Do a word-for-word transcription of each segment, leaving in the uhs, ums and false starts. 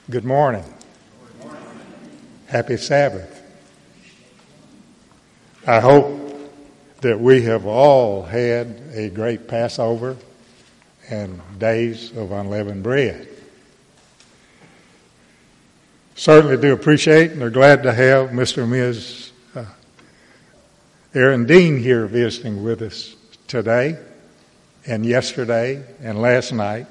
Good morning. Happy Sabbath. I hope that we have all had a great Passover and days of unleavened bread. Certainly do appreciate and are glad to have Mister and Miz Uh, Aaron Dean here visiting with us today and yesterday and last night.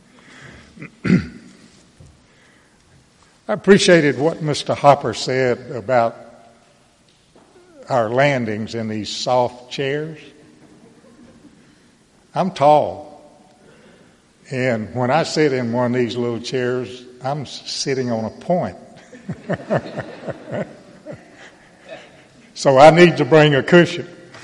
I appreciated what Mister Hopper said about our landings in these soft chairs. I'm tall, and when I sit in one of these little chairs, I'm sitting on a point. So I need to bring a cushion.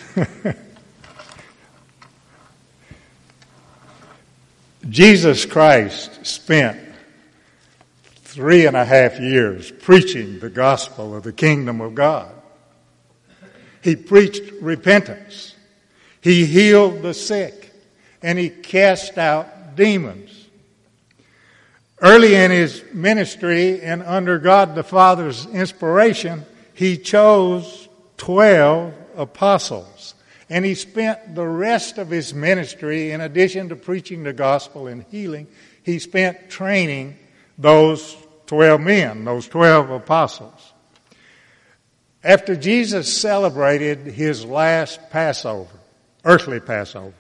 Jesus Christ spent three and a half years preaching the gospel of the kingdom of God. He preached repentance. He healed the sick, and he cast out demons. Early in his ministry and under God the Father's inspiration, he chose twelve apostles. And he spent the rest of his ministry, in addition to preaching the gospel and healing, he spent training those twelve men, those twelve apostles. After Jesus celebrated his last Passover, earthly Passover,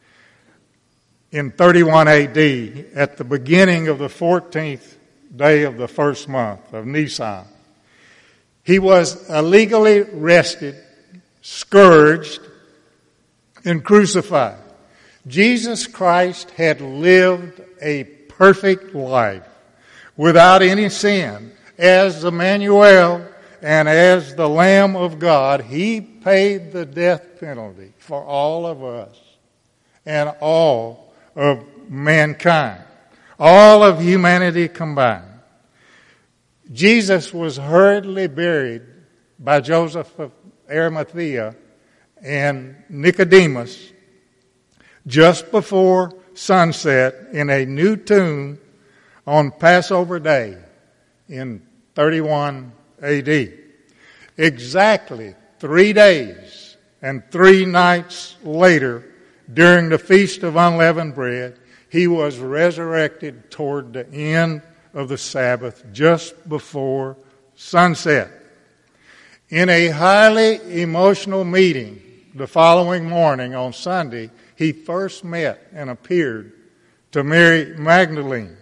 in thirty-one A D, at the beginning of the fourteenth day of the first month of Nisan, he was illegally arrested, scourged, and crucified. Jesus Christ had lived a perfect life without any sin. As Emmanuel and as the Lamb of God, he paid the death penalty for all of us and all of mankind, all of humanity combined. Jesus was hurriedly buried by Joseph of Arimathea and Nicodemus just before sunset in a new tomb on Passover Day in thirty-one A D. Exactly three days and three nights later, during the Feast of Unleavened Bread, he was resurrected toward the end of the Sabbath, just before sunset. In a highly emotional meeting the following morning on Sunday, he first met and appeared to Mary Magdalene.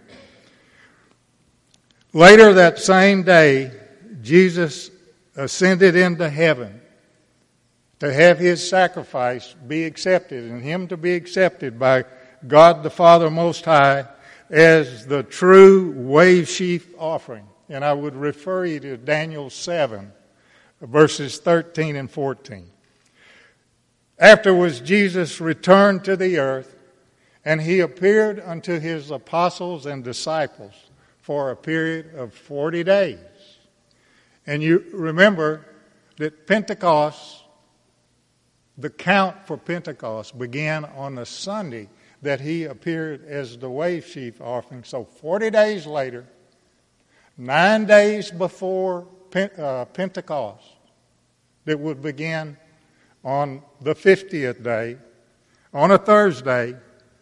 Later that same day, Jesus ascended into heaven to have his sacrifice be accepted and him to be accepted by God the Father Most High as the true wave sheaf offering. And I would refer you to Daniel seven, verses thirteen and fourteen. Afterwards, Jesus returned to the earth, and he appeared unto his apostles and disciples for a period of forty days. And you remember that Pentecost, the count for Pentecost, began on the Sunday that he appeared as the wave sheaf offering. So forty days later, nine days before Pentecost, that would begin on the fiftieth day, on a Thursday,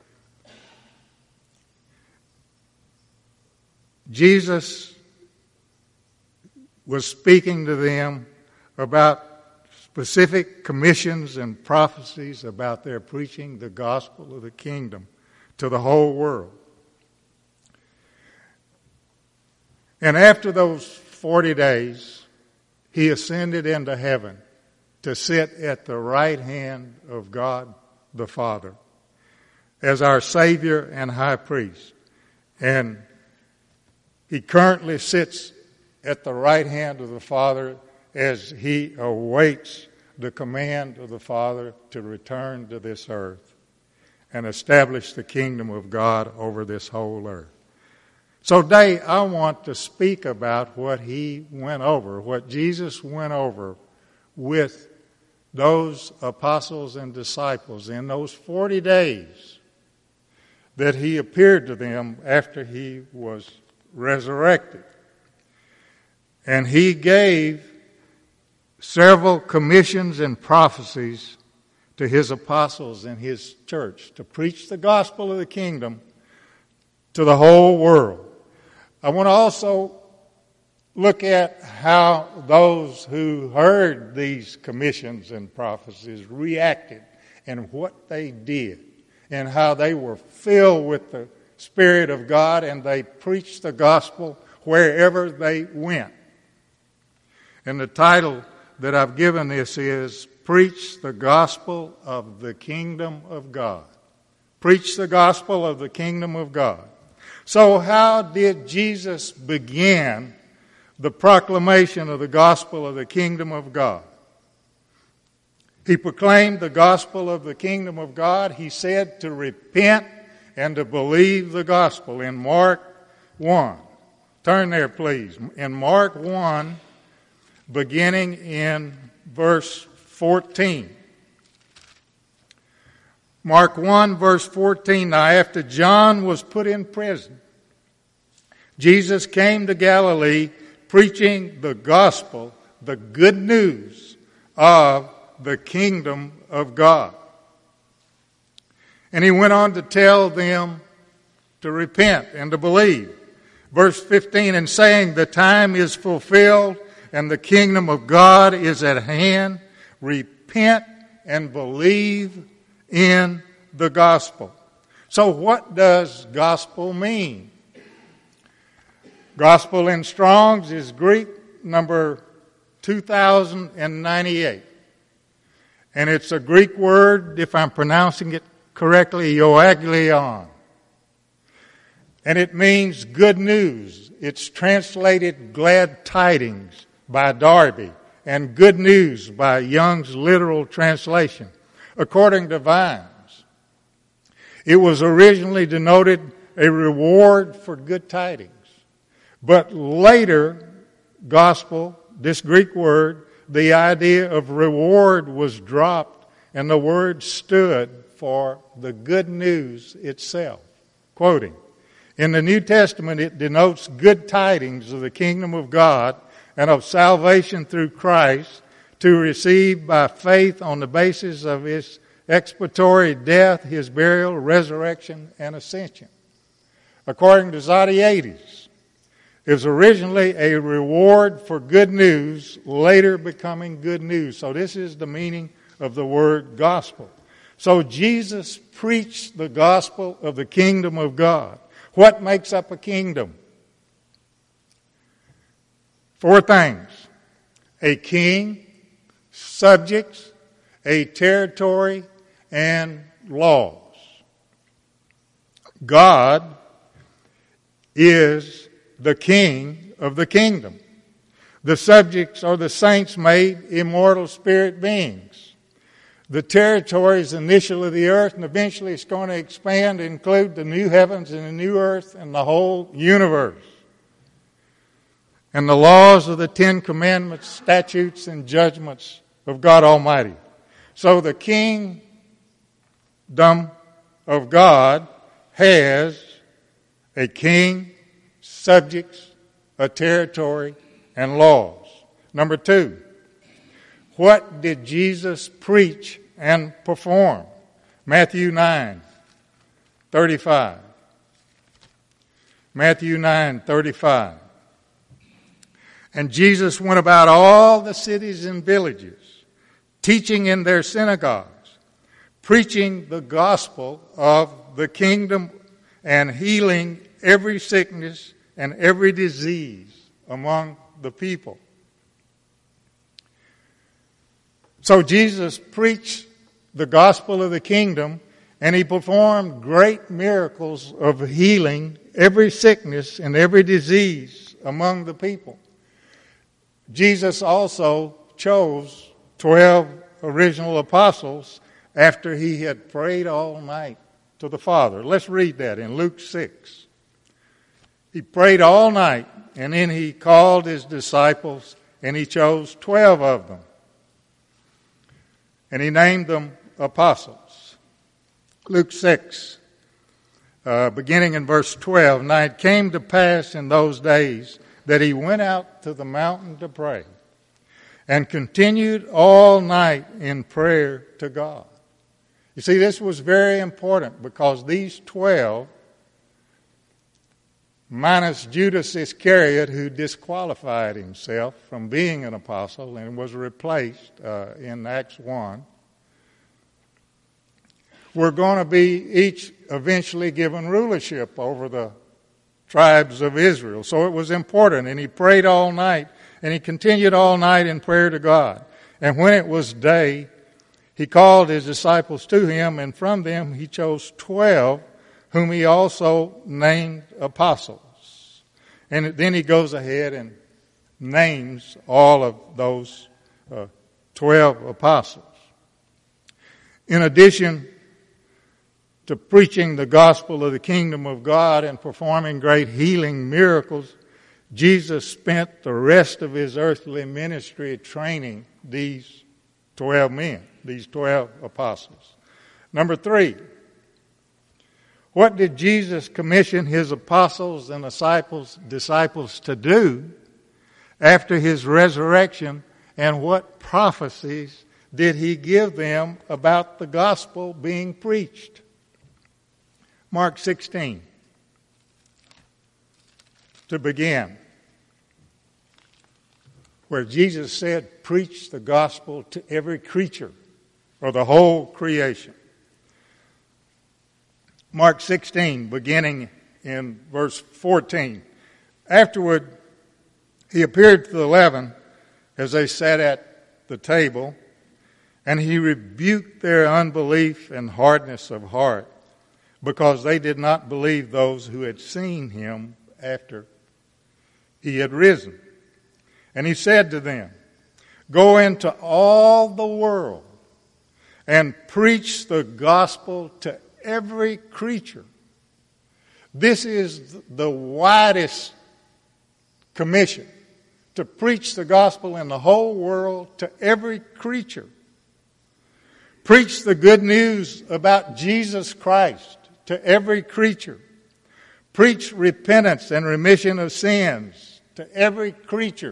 Jesus was speaking to them about specific commissions and prophecies about their preaching the gospel of the kingdom to the whole world. And after those forty days, he ascended into heaven to sit at the right hand of God the Father as our Savior and High Priest. And he currently sits at the right hand of the Father as he awaits the command of the Father to return to this earth and establish the kingdom of God over this whole earth. So today I want to speak about what he went over, what Jesus went over with those apostles and disciples in those forty days that he appeared to them after he was resurrected. And he gave several commissions and prophecies to his apostles and his church to preach the gospel of the kingdom to the whole world. I want to also look at how those who heard these commissions and prophecies reacted and what they did and how they were filled with the Spirit of God and they preached the gospel wherever they went. And the title that I've given this is Preach the Gospel of the Kingdom of God. Preach the Gospel of the Kingdom of God. So how did Jesus begin the proclamation of the gospel of the kingdom of God? He proclaimed the gospel of the kingdom of God. He said to repent and to believe the gospel in Mark one. Turn there, please. In Mark one, beginning in verse fourteen. Mark one, verse fourteen. Now, after John was put in prison, Jesus came to Galilee preaching the gospel, the good news of the kingdom of God. And he went on to tell them to repent and to believe. Verse fifteen, and saying, the time is fulfilled and the kingdom of God is at hand. Repent and believe in the gospel. So what does gospel mean? Gospel in Strong's is Greek number two thousand ninety-eight. And it's a Greek word, if I'm pronouncing it correctly, euangelion. And it means good news. It's translated glad tidings by Darby and good news by Young's literal translation. According to Vines, it was originally denoted a reward for good tidings. But later, gospel, this Greek word, the idea of reward was dropped and the word stood for the good news itself. Quoting, in the New Testament it denotes good tidings of the kingdom of God and of salvation through Christ to receive by faith on the basis of his expiatory death, his burial, resurrection, and ascension. According to Zodhiates, it was originally a reward for good news, later becoming good news. So this is the meaning of the word gospel. So Jesus preached the gospel of the kingdom of God. What makes up a kingdom? Four things. A king, subjects, a territory, and laws. God is the king of the kingdom. The subjects are the saints made immortal spirit beings. The territory is initially the earth, and eventually it's going to expand to include the new heavens and the new earth and the whole universe. And the laws of the Ten Commandments, statutes, and judgments of God Almighty. So the kingdom of God has a king, subjects, a territory, and laws. Number two, what did Jesus preach and perform? Matthew nine, thirty-five. Matthew nine, thirty-five. And Jesus went about all the cities and villages, teaching in their synagogues, preaching the gospel of the kingdom and healing every sickness and every disease among the people. So Jesus preached the gospel of the kingdom, and he performed great miracles of healing every sickness and every disease among the people. Jesus also chose twelve original apostles after he had prayed all night to the Father. Let's read that in Luke six. He prayed all night, and then he called his disciples, and he chose twelve of them. And he named them apostles. Luke six, uh, beginning in verse twelve. Now it came to pass in those days that he went out to the mountain to pray and continued all night in prayer to God. You see, this was very important because these twelve, minus Judas Iscariot, who disqualified himself from being an apostle and was replaced uh, in Acts one, were going to be each eventually given rulership over the tribes of Israel. So it was important, and he prayed all night, and he continued all night in prayer to God. And when it was day, he called his disciples to him, and from them he chose twelve, whom he also named apostles. And then he goes ahead and names all of those uh, twelve apostles. In addition to preaching the gospel of the kingdom of God and performing great healing miracles, Jesus spent the rest of his earthly ministry training these twelve men, these twelve apostles. Number three, what did Jesus commission his apostles and disciples, disciples to do after his resurrection, and what prophecies did he give them about the gospel being preached? Mark sixteen, to begin, where Jesus said, preach the gospel to every creature, or the whole creation. Mark sixteen, beginning in verse fourteen. Afterward, he appeared to the eleven as they sat at the table, and he rebuked their unbelief and hardness of heart, because they did not believe those who had seen him after he had risen. And he said to them, go into all the world and preach the gospel to every creature. This is the widest commission, to preach the gospel in the whole world to every creature. Preach the good news about Jesus Christ to every creature. Preach repentance and remission of sins to every creature.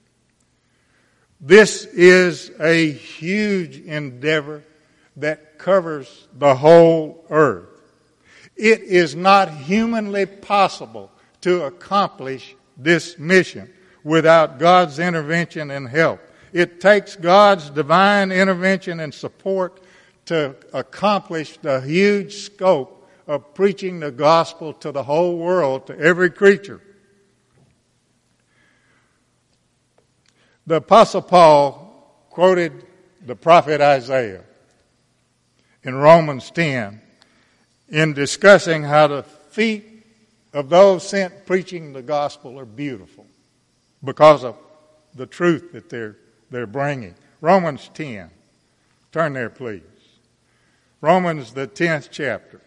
This is a huge endeavor that covers the whole earth. It is not humanly possible to accomplish this mission without God's intervention and help. It takes God's divine intervention and support to accomplish the huge scope of preaching the gospel to the whole world, to every creature. The Apostle Paul quoted the prophet Isaiah in Romans ten in discussing how the feet of those sent preaching the gospel are beautiful because of the truth that they're, they're bringing. Romans ten. Turn there, please. Romans, the tenth chapter.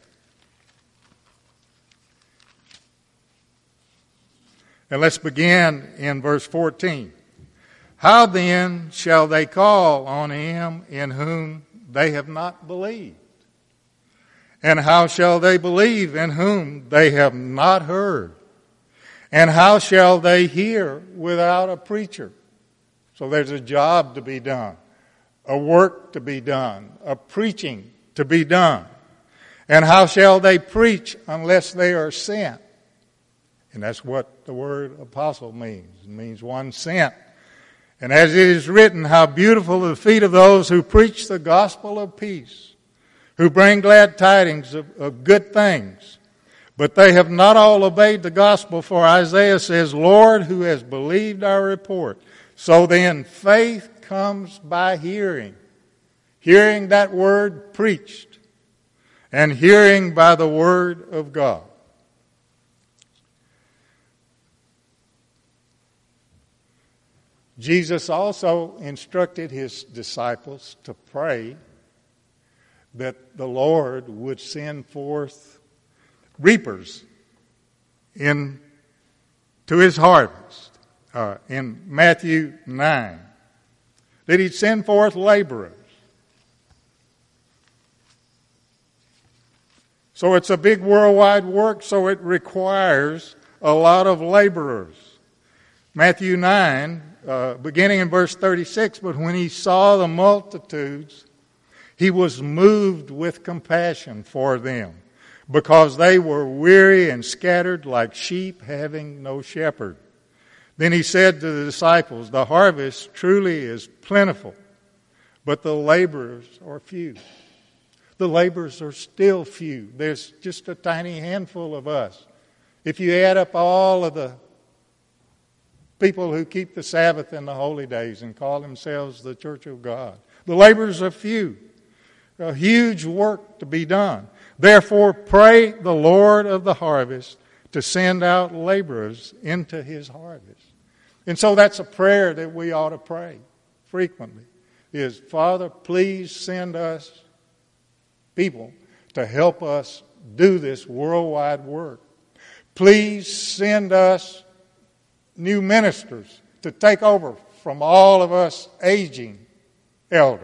And let's begin in verse fourteen. How then shall they call on him in whom they have not believed? And how shall they believe in whom they have not heard? And how shall they hear without a preacher? So there's a job to be done, a work to be done, a preaching to be done. And how shall they preach unless they are sent? And that's what the word apostle means. It means one sent. And as it is written, how beautiful are the feet of those who preach the gospel of peace, who bring glad tidings of, of good things. But they have not all obeyed the gospel, for Isaiah says, Lord, who has believed our report? So then faith comes by hearing, hearing that word preached, and hearing by the word of God. Jesus also instructed his disciples to pray that the Lord would send forth reapers in to his harvest. Uh, in Matthew nine, that he'd send forth laborers. So it's a big worldwide work, so it requires a lot of laborers. Matthew nine, uh, beginning in verse thirty-six, but when he saw the multitudes, he was moved with compassion for them, because they were weary and scattered like sheep having no shepherd. Then he said to the disciples, the harvest truly is plentiful, but the laborers are few. The laborers are still few. There's just a tiny handful of us. If you add up all of the people who keep the Sabbath and the holy days and call themselves the Church of God, the laborers are few. A huge work to be done. Therefore, pray the Lord of the harvest to send out laborers into his harvest. And so that's a prayer that we ought to pray frequently, is, Father, please send us people to help us do this worldwide work. Please send us new ministers to take over from all of us aging elders.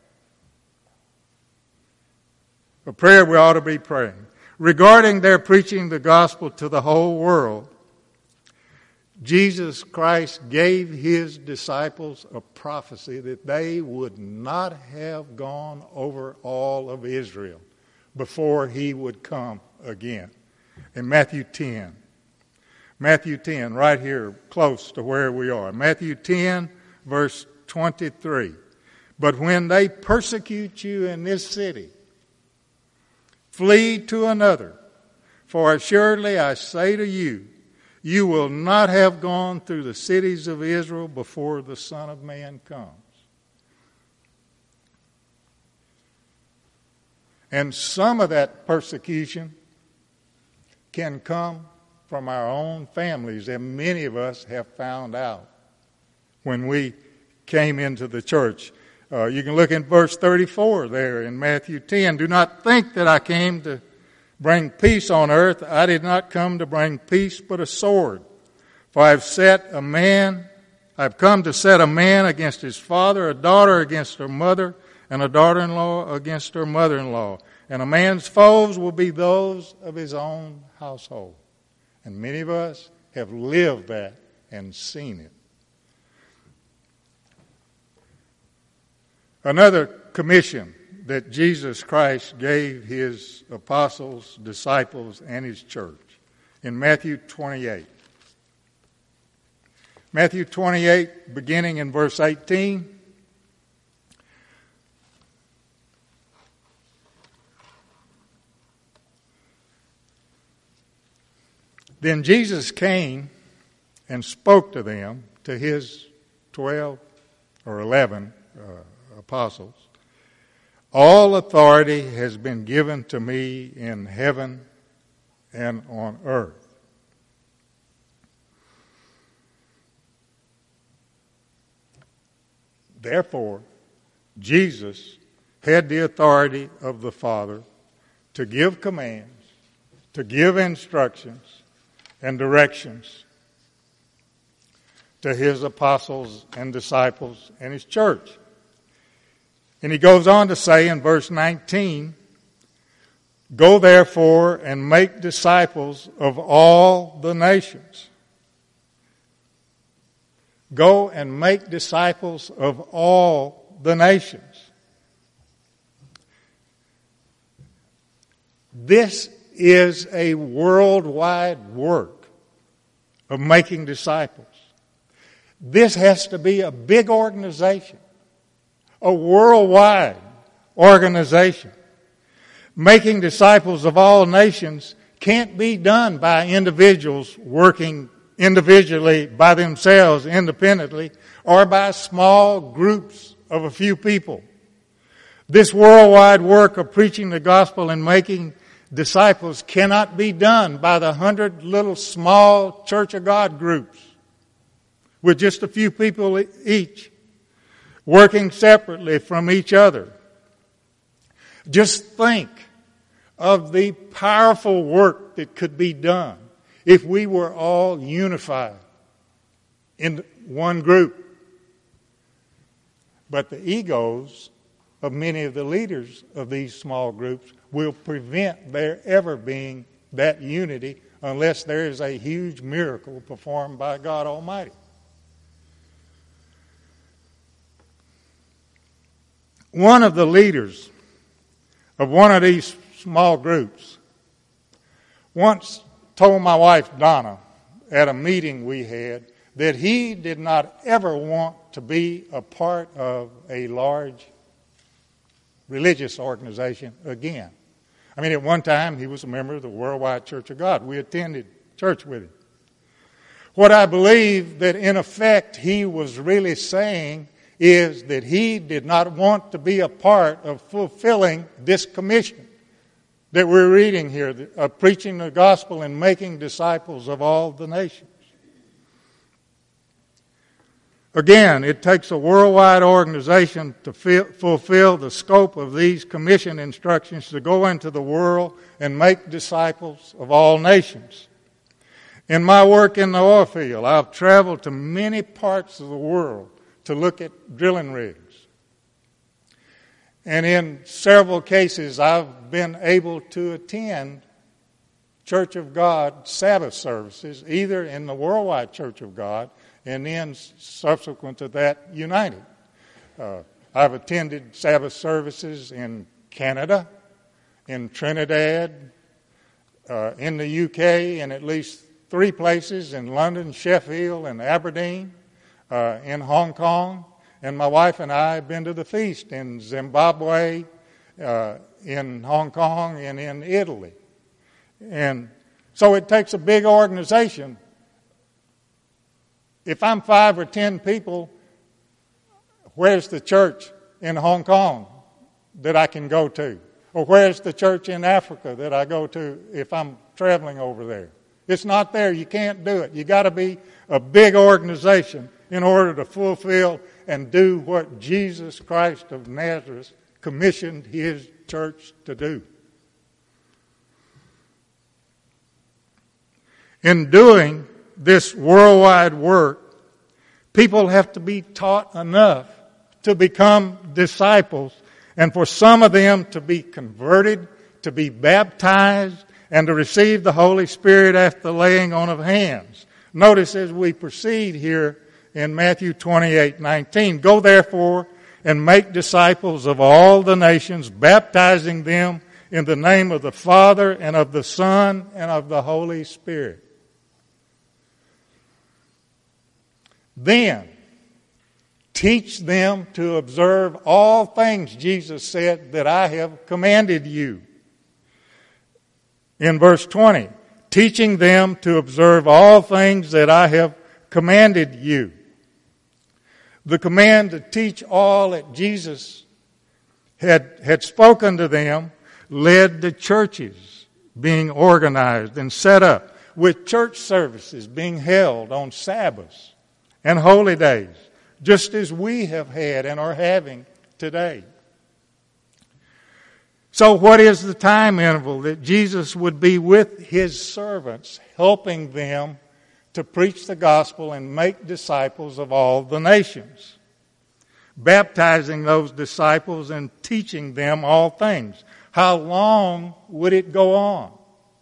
A prayer we ought to be praying. Regarding their preaching the gospel to the whole world, Jesus Christ gave his disciples a prophecy that they would not have gone over all of Israel before he would come again. In Matthew ten. Matthew ten, right here, close to where we are. Matthew ten, verse twenty-three. But when they persecute you in this city, flee to another, for assuredly I say to you, you will not have gone through the cities of Israel before the Son of Man comes. And some of that persecution can come from our own families, and many of us have found out when we came into the church. Uh, you can look in verse thirty-four there in Matthew ten. Do not think that I came to bring peace on earth. I did not come to bring peace, but a sword. For I have set a man, I have come to set a man against his father, a daughter against her mother, and a daughter-in-law against her mother-in-law. And a man's foes will be those of his own household. And many of us have lived that and seen it. Another commission that Jesus Christ gave his apostles, disciples, and his church in Matthew twenty-eight. Matthew twenty-eight, beginning in verse eighteen. Then Jesus came and spoke to them, to his twelve or eleven uh, apostles. All authority has been given to me in heaven and on earth. Therefore, Jesus had the authority of the Father to give commands, to give instructions and directions to his apostles and disciples and his church. And he goes on to say in verse nineteen, go therefore and make disciples of all the nations. Go and make disciples of all the nations. This is a worldwide work of making disciples. This has to be a big organization, a worldwide organization. Making disciples of all nations can't be done by individuals working individually by themselves, independently, or by small groups of a few people. This worldwide work of preaching the gospel and making disciples cannot be done by the hundred little small Church of God groups with just a few people each, working separately from each other. Just think of the powerful work that could be done if we were all unified in one group. But the egos of many of the leaders of these small groups will prevent there ever being that unity unless there is a huge miracle performed by God Almighty. One of the leaders of one of these small groups once told my wife Donna at a meeting we had that he did not ever want to be a part of a large religious organization again. I mean, at one time he was a member of the Worldwide Church of God. We attended church with him. What I believe that in effect he was really saying is that he did not want to be a part of fulfilling this commission that we're reading here, of preaching the gospel and making disciples of all the nations. Again, it takes a worldwide organization to fi- fulfill the scope of these commission instructions to go into the world and make disciples of all nations. In my work in the oil field, I've traveled to many parts of the world to look at drilling rigs. And in several cases, I've been able to attend Church of God Sabbath services, either in the Worldwide Church of God and then subsequent to that, United. Uh, I've attended Sabbath services in Canada, in Trinidad, uh, in the U K, in at least three places, in London, Sheffield, and Aberdeen, uh, in Hong Kong. And my wife and I have been to the feast in Zimbabwe, uh, in Hong Kong, and in Italy. And so it takes a big organization. If I'm five or ten people, where's the church in Hong Kong that I can go to? Or where's the church in Africa that I go to if I'm traveling over there? It's not there. You can't do it. You got to be a big organization in order to fulfill and do what Jesus Christ of Nazareth commissioned his church to do. In doing this worldwide work, people have to be taught enough to become disciples, and for some of them to be converted, to be baptized, and to receive the Holy Spirit after the laying on of hands. Notice as we proceed here in Matthew twenty-eight nineteen, go therefore and make disciples of all the nations, baptizing them in the name of the Father and of the Son and of the Holy Spirit. Then teach them to observe all things, Jesus said, that I have commanded you. In verse twenty, teaching them to observe all things that I have commanded you. The command to teach all that Jesus had, had spoken to them led to churches being organized and set up, with church services being held on Sabbaths and holy days, just as we have had and are having today. So what is the time interval that Jesus would be with his servants, helping them to preach the gospel and make disciples of all the nations, baptizing those disciples and teaching them all things? How long would it go on?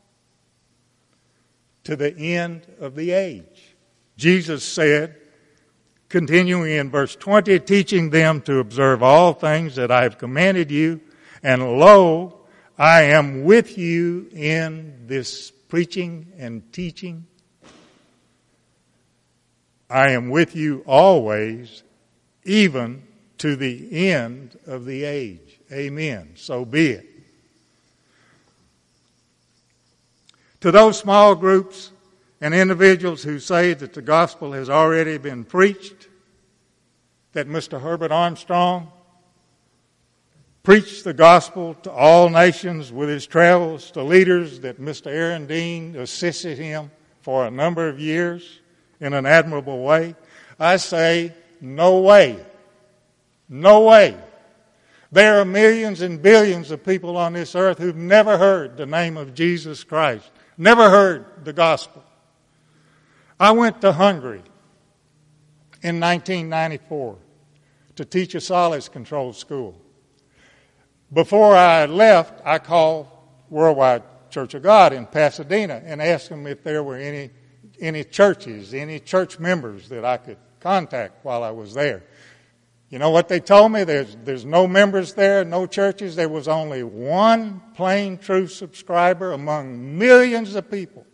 To the end of the age. Jesus said, continuing in verse twenty, teaching them to observe all things that I have commanded you, and lo, I am with you in this preaching and teaching. I am with you always, even to the end of the age. Amen. So be it. To those small groups and individuals who say that the gospel has already been preached, that Mister Herbert Armstrong preached the gospel to all nations with his travels, to leaders that Mister Aaron Dean assisted him for a number of years in an admirable way, I say, no way. No way. There are millions and billions of people on this earth who've never heard the name of Jesus Christ, never heard the gospel. I went to Hungary in nineteen ninety-four to teach a solids control school. Before I left, I called Worldwide Church of God in Pasadena and asked them if there were any any churches, any church members that I could contact while I was there. You know what they told me? There's there's no members there, no churches. There was only one plain true subscriber among millions of people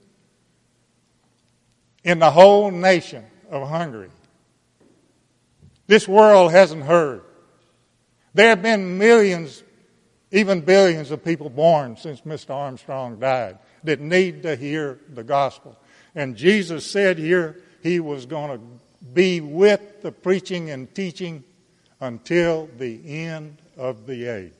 in the whole nation of Hungary. This world hasn't heard. There have been millions, even billions of people born since Mister Armstrong died that need to hear the gospel. And Jesus said here he was going to be with the preaching and teaching until the end of the age.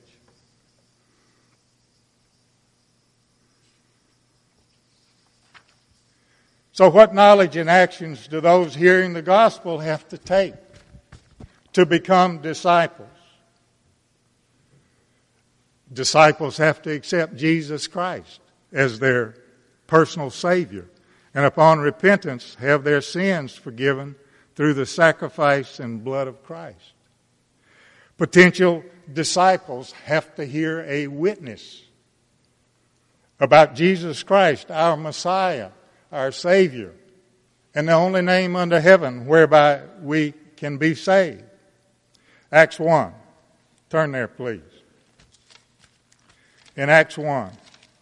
So what knowledge and actions do those hearing the gospel have to take to become disciples? Disciples have to accept Jesus Christ as their personal Savior, and upon repentance have their sins forgiven through the sacrifice and blood of Christ. Potential disciples have to hear a witness about Jesus Christ, our Messiah, our Savior, and the only name under heaven whereby we can be saved. Acts one. Turn there, please. In Acts one.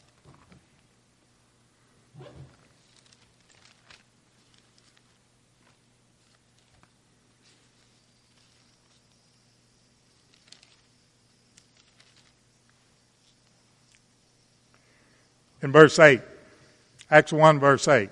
In verse eight. Acts one, verse eight.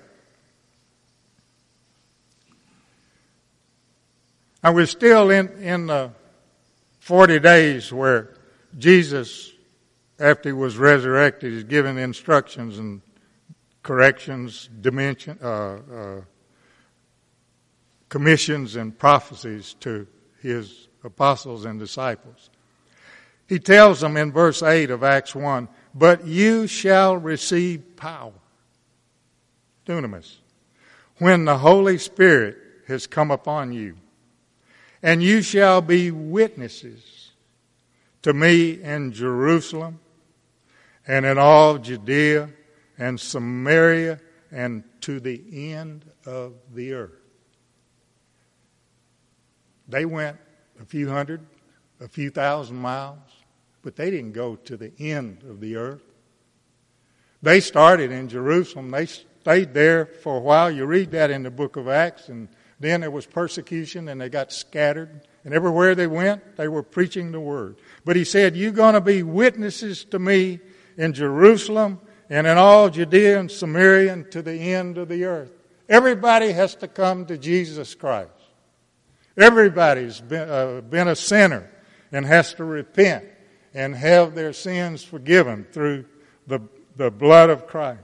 And we're still in, in the forty days where Jesus, after he was resurrected, is giving instructions and corrections, dimension, uh, uh, commissions and prophecies to his apostles and disciples. He tells them in verse eight of Acts one, "But you shall receive power," dunamis, "when the Holy Spirit has come upon you. And you shall be witnesses to me in Jerusalem and in all Judea and Samaria and to the end of the earth." They went a few hundred, a few thousand miles, but they didn't go to the end of the earth. They started in Jerusalem. They stayed there for a while. You read that in the book of Acts, and then there was persecution, and they got scattered. And everywhere they went, they were preaching the word. But he said, "You're going to be witnesses to me in Jerusalem and in all Judea and Samaria and to the end of the earth." Everybody has to come to Jesus Christ. Everybody's been, uh, been a sinner and has to repent and have their sins forgiven through the, the blood of Christ.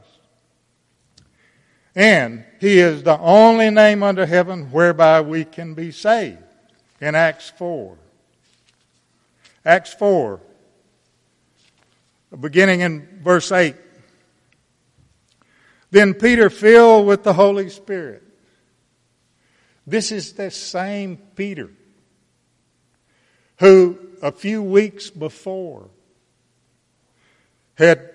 And he is the only name under heaven whereby we can be saved. In Acts four. Acts four, beginning in verse eight. "Then Peter, filled with the Holy Spirit." This is the same Peter who a few weeks before had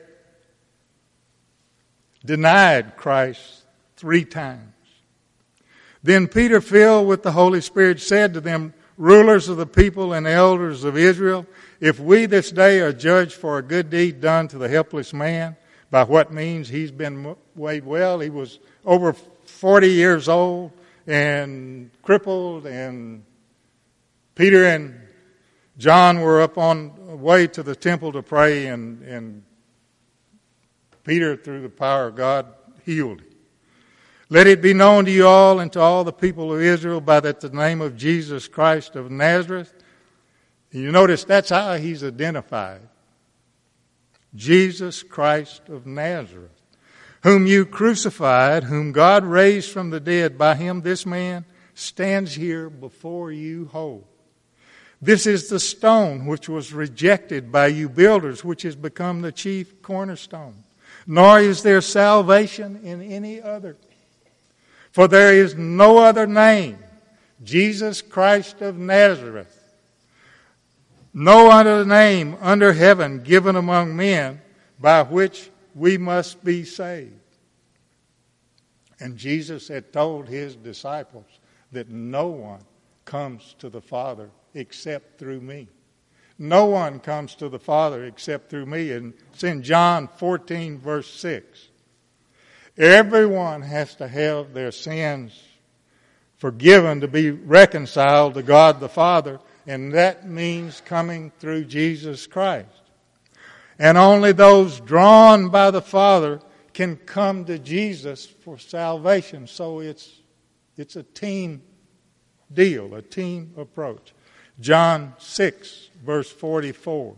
denied Christ three times. "Then Peter, filled with the Holy Spirit, said to them, rulers of the people and elders of Israel, if we this day are judged for a good deed done to the helpless man, by what means he's been made well." He was over forty years old and crippled, and Peter and John were up on the way to the temple to pray, and, and Peter, through the power of God, healed him. "Let it be known to you all and to all the people of Israel by that the name of Jesus Christ of Nazareth." You notice that's how he's identified. Jesus Christ of Nazareth, "whom you crucified, whom God raised from the dead. By him this man stands here before you whole. This is the stone which was rejected by you builders, which has become the chief cornerstone. Nor is there salvation in any other. For there is no other name, Jesus Christ of Nazareth, no other name under heaven given among men by which we must be saved. And Jesus had told his disciples that no one comes to the Father except through me. No one comes to the Father except through me. And it's in John fourteen, verse six. Everyone has to have their sins forgiven to be reconciled to God the Father, and that means coming through Jesus Christ. And only those drawn by the Father can come to Jesus for salvation. So it's it's a team deal, a team approach. John six, verse forty-four.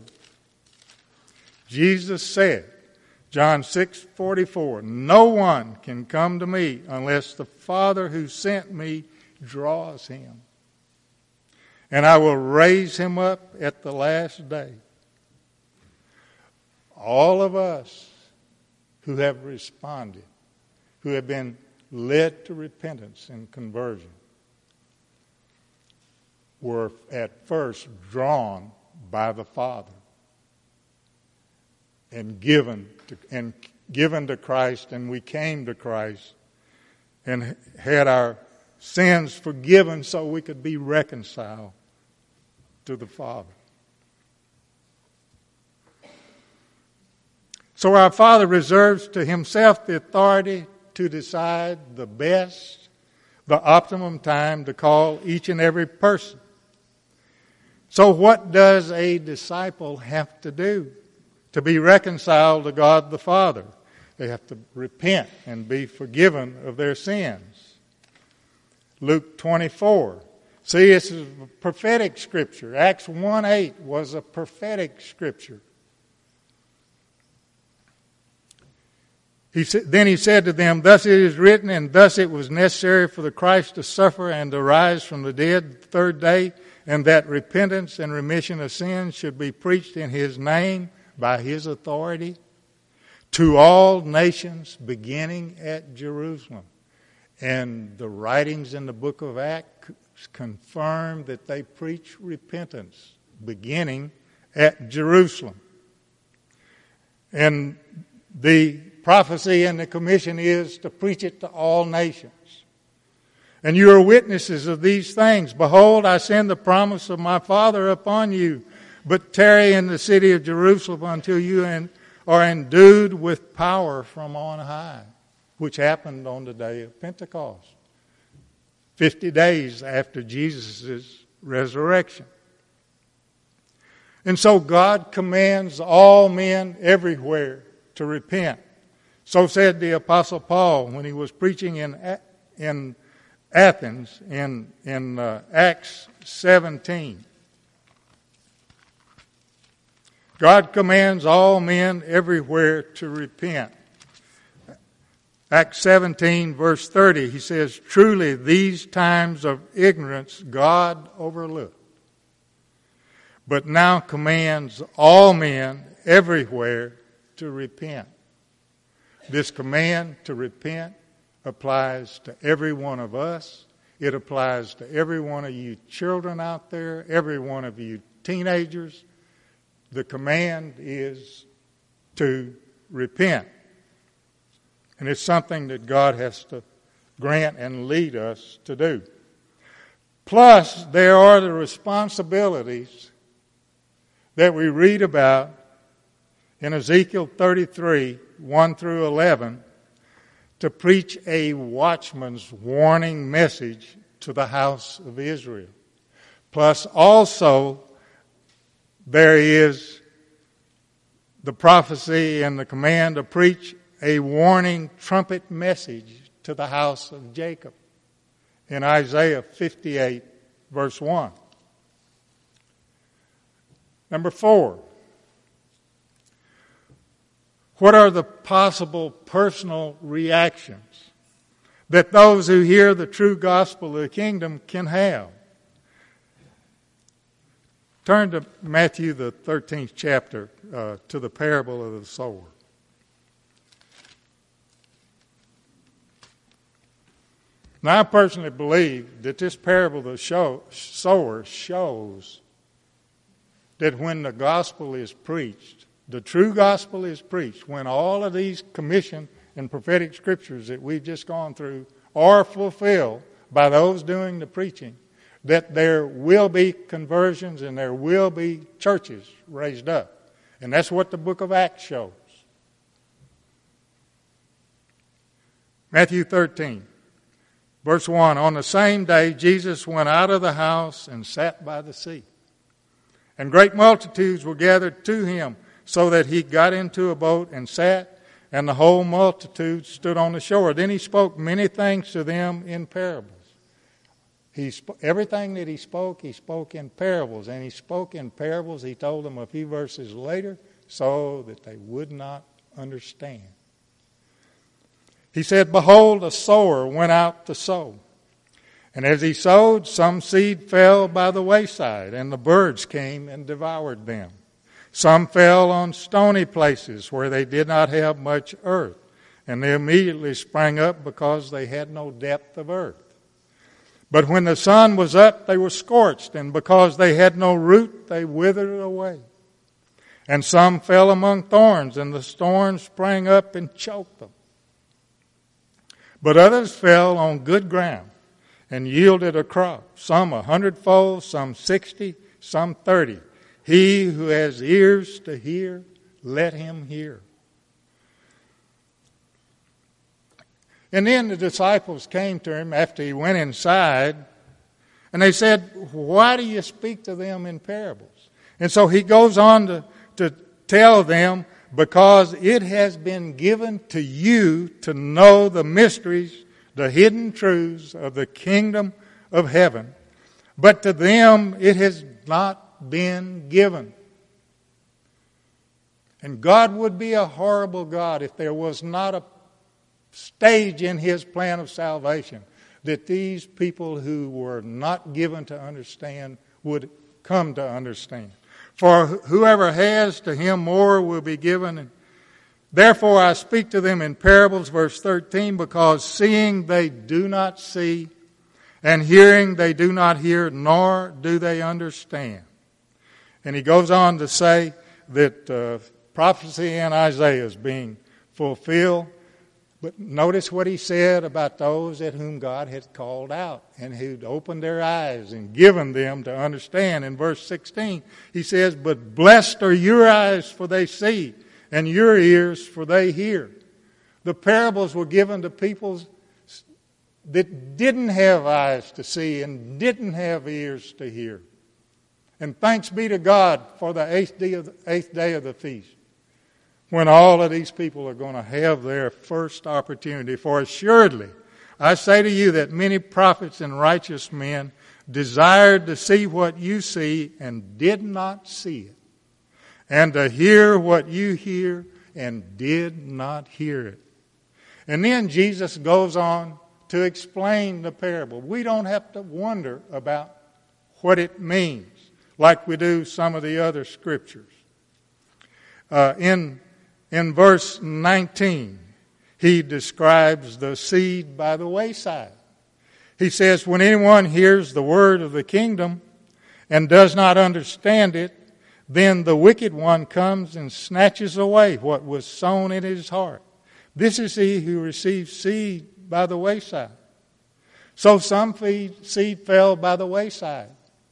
Jesus said, John six, forty-four, no one can come to me unless the Father who sent me draws him. And I will raise him up at the last day. All of us who have responded, who have been led to repentance and conversion, were at first drawn by the Father and given to, and given to Christ, and we came to Christ and had our sins forgiven so we could be reconciled to the Father. So our Father reserves to himself the authority to decide the best, the optimum time to call each and every person. So what does a disciple have to do to be reconciled to God the Father? They have to repent and be forgiven of their sins. Luke twenty-four. See, this is a prophetic scripture. Acts one eight was a prophetic scripture. He said, then he said to them, thus it is written, and thus it was necessary for the Christ to suffer and to rise from the dead the third day, and that repentance and remission of sins should be preached in his name by his authority to all nations, beginning at Jerusalem. And the writings in the book of Acts confirm that they preach repentance, beginning at Jerusalem. And the prophecy and the commission is to preach it to all nations. And you are witnesses of these things. Behold, I send the promise of my Father upon you, but tarry in the city of Jerusalem until you are endued with power from on high, which happened on the day of Pentecost, fifty days after Jesus' resurrection. And so God commands all men everywhere to repent. So said the Apostle Paul when he was preaching in in Athens in, in uh, Acts seventeen. God commands all men everywhere to repent. Acts seventeen, verse thirty, he says, truly these times of ignorance God overlooked, but now commands all men everywhere to repent. This command to repent applies to every one of us. It applies to every one of you children out there, every one of you teenagers. The command is to repent. And it's something that God has to grant and lead us to do. Plus, there are the responsibilities that we read about in Ezekiel thirty-three, one through eleven, to preach a watchman's warning message to the house of Israel. Plus, also, there is the prophecy and the command to preach a warning trumpet message to the house of Jacob in Isaiah fifty-eight, verse one. Number four, what are the possible personal reactions that those who hear the true gospel of the kingdom can have? Turn to Matthew, the thirteenth chapter, uh, to the parable of the sower. Now, I personally believe that this parable of the show, sower shows that when the gospel is preached, the true gospel is preached, when all of these commission and prophetic scriptures that we've just gone through are fulfilled by those doing the preaching, that there will be conversions and there will be churches raised up. And that's what the book of Acts shows. Matthew thirteen, verse one, on the same day Jesus went out of the house and sat by the sea. And great multitudes were gathered to him, so that he got into a boat and sat, and the whole multitude stood on the shore. Then he spoke many things to them in parables. He sp- everything that he spoke, he spoke in parables. And he spoke in parables, he told them a few verses later, so that they would not understand. He said, behold, a sower went out to sow. And as he sowed, some seed fell by the wayside, and the birds came and devoured them. Some fell on stony places where they did not have much earth, and they immediately sprang up because they had no depth of earth. But when the sun was up, they were scorched, and because they had no root, they withered away. And some fell among thorns, and the thorns sprang up and choked them. But others fell on good ground and yielded a crop, some a hundredfold, some sixty, some thirty. He who has ears to hear, let him hear. And then the disciples came to him after he went inside, and they said, why do you speak to them in parables? And so he goes on to, to tell them, because it has been given to you to know the mysteries, the hidden truths of the kingdom of heaven. But to them it has not been given. And God would be a horrible God if there was not a stage in his plan of salvation that these people who were not given to understand would come to understand. For whoever has, to him more will be given. Therefore I speak to them in parables, verse thirteen, because seeing they do not see, and hearing they do not hear, nor do they understand. And he goes on to say that uh, prophecy in Isaiah is being fulfilled. But notice what he said about those at whom God had called out and who'd opened their eyes and given them to understand. In verse sixteen, he says, but blessed are your eyes, for they see, and your ears, for they hear. The parables were given to people that didn't have eyes to see and didn't have ears to hear. And thanks be to God for the eighth day of the, eighth day of the feast, when all of these people are going to have their first opportunity. For assuredly, I say to you that many prophets and righteous men desired to see what you see and did not see it, and to hear what you hear and did not hear it. And then Jesus goes on to explain the parable. We don't have to wonder about what it means like we do some of the other scriptures. Uh, in In verse nineteen, he describes the seed by the wayside. He says, when anyone hears the word of the kingdom and does not understand it, then the wicked one comes and snatches away what was sown in his heart. This is he who receives seed by the wayside. So some feed, seed fell by the wayside,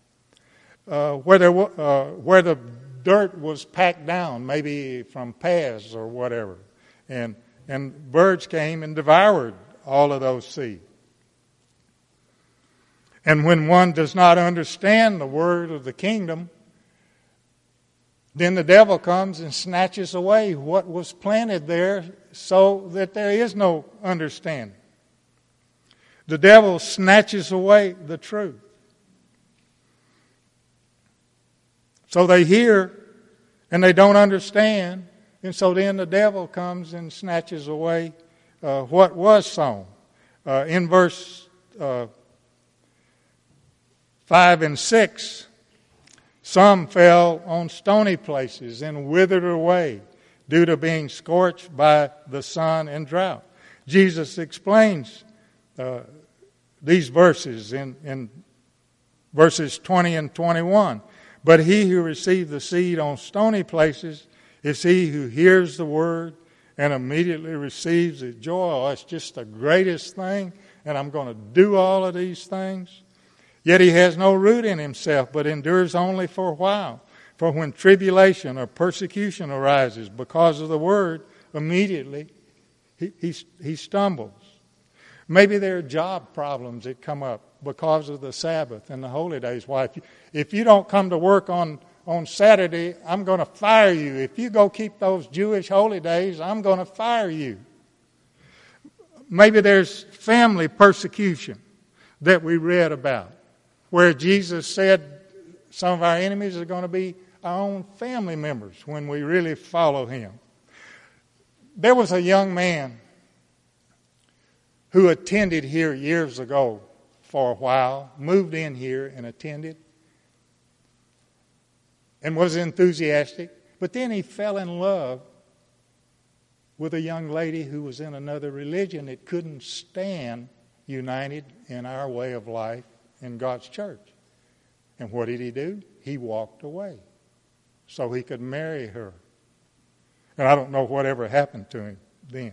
uh, where, there, uh, where the dirt was packed down, maybe from paths or whatever. And, and birds came and devoured all of those seeds. And when one does not understand the word of the kingdom, then the devil comes and snatches away what was planted there so that there is no understanding. The devil snatches away the truth. So they hear and they don't understand, and so then the devil comes and snatches away uh, what was sown. Uh, in verse uh, five and six, some fell on stony places and withered away due to being scorched by the sun and drought. Jesus explains uh, these verses in, in verses twenty and twenty-one. But he who receives the seed on stony places is he who hears the word and immediately receives it. Joy, oh, it's just the greatest thing, and I'm going to do all of these things. Yet he has no root in himself, but endures only for a while. For when tribulation or persecution arises because of the word, immediately he, he, he stumbles. Maybe there are job problems that come up because of the Sabbath and the holy days. Why, if you, if you don't come to work on, on Saturday, I'm going to fire you. If you go keep those Jewish holy days, I'm going to fire you. Maybe there's family persecution that we read about, where Jesus said some of our enemies are going to be our own family members when we really follow him. There was a young man who attended here years ago for a while, moved in here and attended, and was enthusiastic, but then he fell in love with a young lady who was in another religion that couldn't stand united in our way of life in God's church. And what did he do? He walked away so he could marry her. And I don't know whatever happened to him then.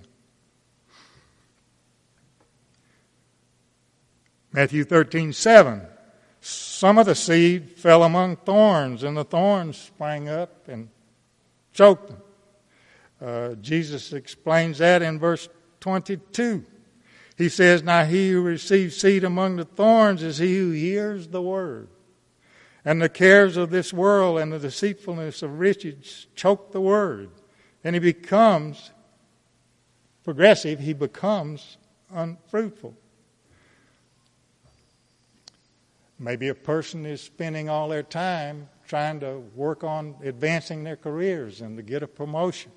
Matthew thirteen seven. Some of the seed fell among thorns, and the thorns sprang up and choked them. Uh, Jesus explains that in verse twenty-two. He says, "Now he who receives seed among the thorns is he who hears the word. And the cares of this world and the deceitfulness of riches choke the word. And he becomes progressive, he becomes unfruitful." Maybe a person is spending all their time trying to work on advancing their careers and to get a promotion.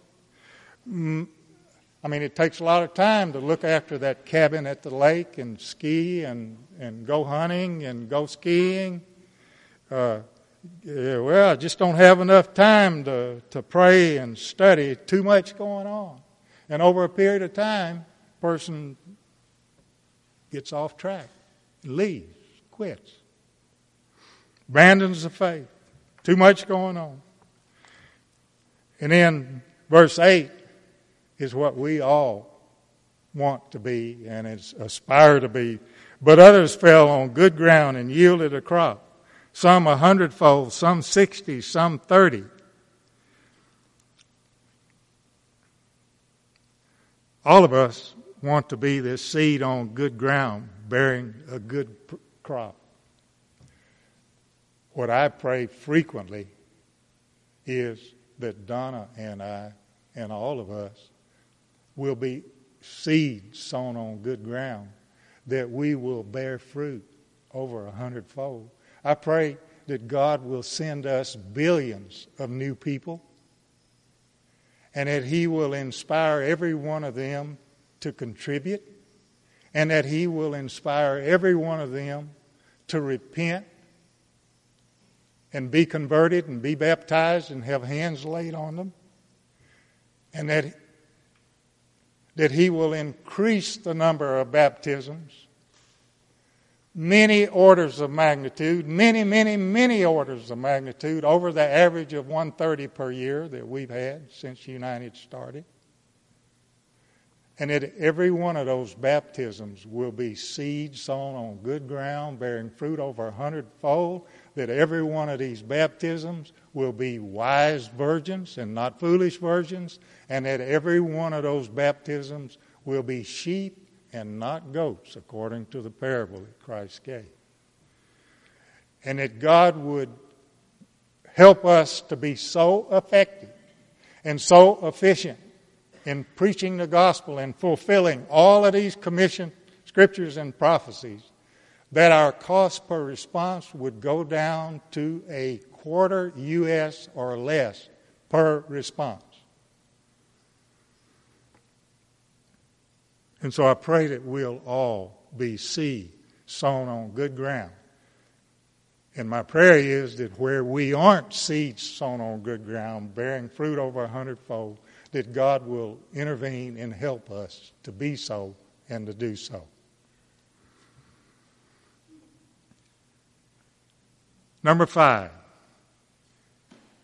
I mean, it takes a lot of time to look after that cabin at the lake and ski and, and go hunting and go skiing. Uh, yeah, well, I just don't have enough time to, to pray and study. Too much going on. And over a period of time, a person gets off track, leaves, quits, abandons the faith. Too much going on. And then verse eight is what we all want to be and aspire to be. But others fell on good ground and yielded a crop. Some a hundredfold, some sixty, some thirty. All of us want to be this seed on good ground, bearing a good crop. What I pray frequently is that Donna and I and all of us will be seed sown on good ground, that we will bear fruit over a hundredfold. I pray that God will send us billions of new people and that he will inspire every one of them to contribute and that he will inspire every one of them to repent and be converted and be baptized and have hands laid on them, and that, that he will increase the number of baptisms, many orders of magnitude, many, many, many orders of magnitude over the average of one hundred thirty per year that we've had since United started. And that every one of those baptisms will be seed sown on good ground, bearing fruit over a hundredfold. That every one of these baptisms will be wise virgins and not foolish virgins. And that every one of those baptisms will be sheep and not goats, according to the parable that Christ gave. And that God would help us to be so effective and so efficient in preaching the gospel and fulfilling all of these commissioned scriptures and prophecies, that our cost per response would go down to a quarter U S or less per response. And so I pray that we'll all be seed sown on good ground. And my prayer is that where we aren't seeds sown on good ground, bearing fruit over a hundredfold, that God will intervene and help us to be so and to do so. Number five,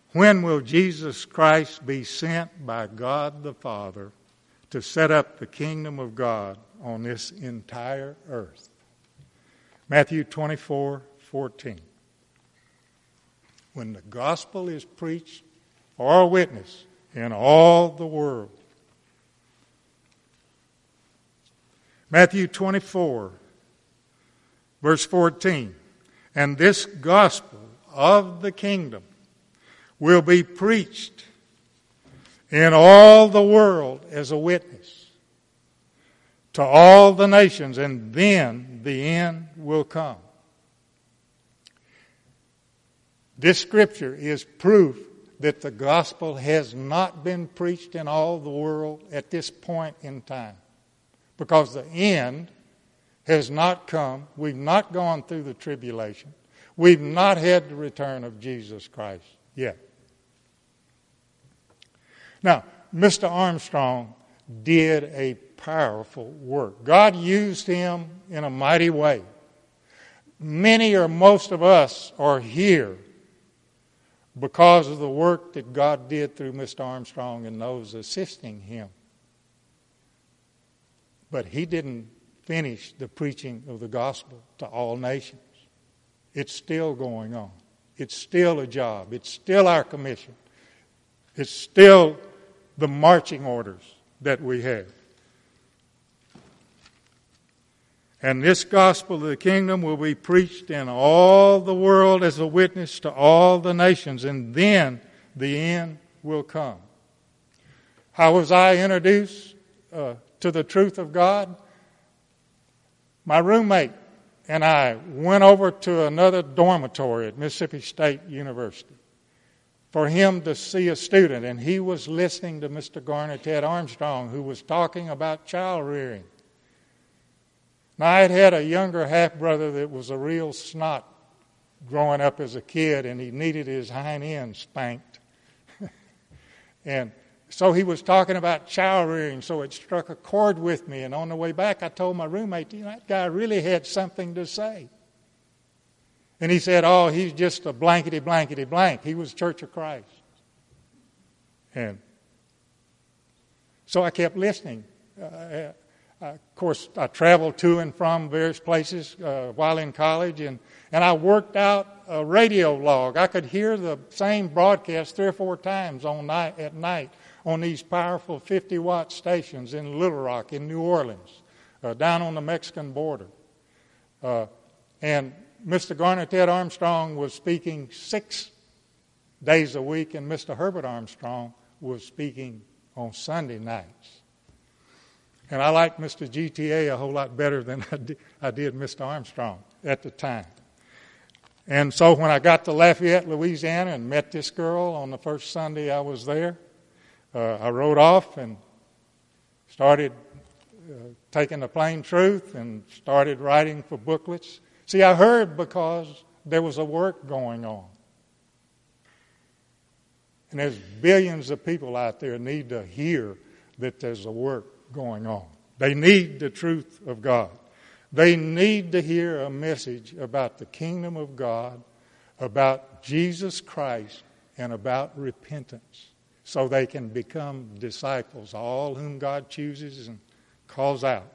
When will Jesus Christ be sent by God the Father to set up the kingdom of God on this entire earth? Matthew twenty-four fourteen. When the gospel is preached or witnessed in all the world. Matthew twenty-four, verse fourteen. And this gospel of the kingdom will be preached in all the world as a witness to all the nations, and then the end will come. This scripture is proof that the gospel has not been preached in all the world at this point in time, because the end has not come. We've not gone through the tribulation. We've not had the return of Jesus Christ yet. Now, Mister Armstrong did a powerful work. God used him in a mighty way. Many or most of us are here because of the work that God did through Mister Armstrong and those assisting him. But he didn't finish the preaching of the gospel to all nations. It's still going on. It's still a job. It's still our commission. It's still the marching orders that we have. And this gospel of the kingdom will be preached in all the world as a witness to all the nations, and then the end will come. How was I introduced uh, to the truth of God? My roommate and I went over to another dormitory at Mississippi State University for him to see a student, and he was listening to Mister Garner Ted Armstrong, who was talking about child rearing. Now, I had had a younger half-brother that was a real snot growing up as a kid, and he needed his hind end spanked. And so he was talking about child rearing, so it struck a chord with me. And on the way back, I told my roommate, you know, that guy really had something to say. And he said, oh, he's just a blankety, blankety, blank. He was Church of Christ. And so I kept listening. Uh, Uh, of course, I traveled to and from various places uh, while in college, and, and I worked out a radio log. I could hear the same broadcast three or four times on night, at night on these powerful fifty-watt stations in Little Rock, in New Orleans, uh, down on the Mexican border. Uh, and Mister Garner Ted Armstrong was speaking six days a week, and Mister Herbert Armstrong was speaking on Sunday nights. And I liked Mister G T A a whole lot better than I did, I did Mister Armstrong at the time. And so when I got to Lafayette, Louisiana, and met this girl on the first Sunday I was there, uh, I rode off and started uh, taking the plain truth and started writing for booklets. See, I heard because there was a work going on. And there's billions of people out there need to hear that there's a work going on. They need the truth of God. They need to hear a message about the kingdom of God, about Jesus Christ, and about repentance, so they can become disciples, all whom God chooses and calls out.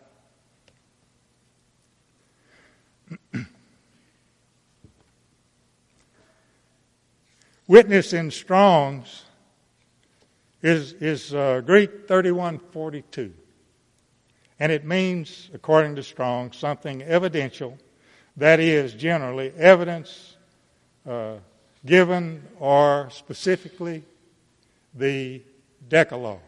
Witness in Strong's is, is uh, Greek thirty-one forty-two. And it means, according to Strong, something evidential, that is, generally, evidence uh, given or specifically the Decalogue.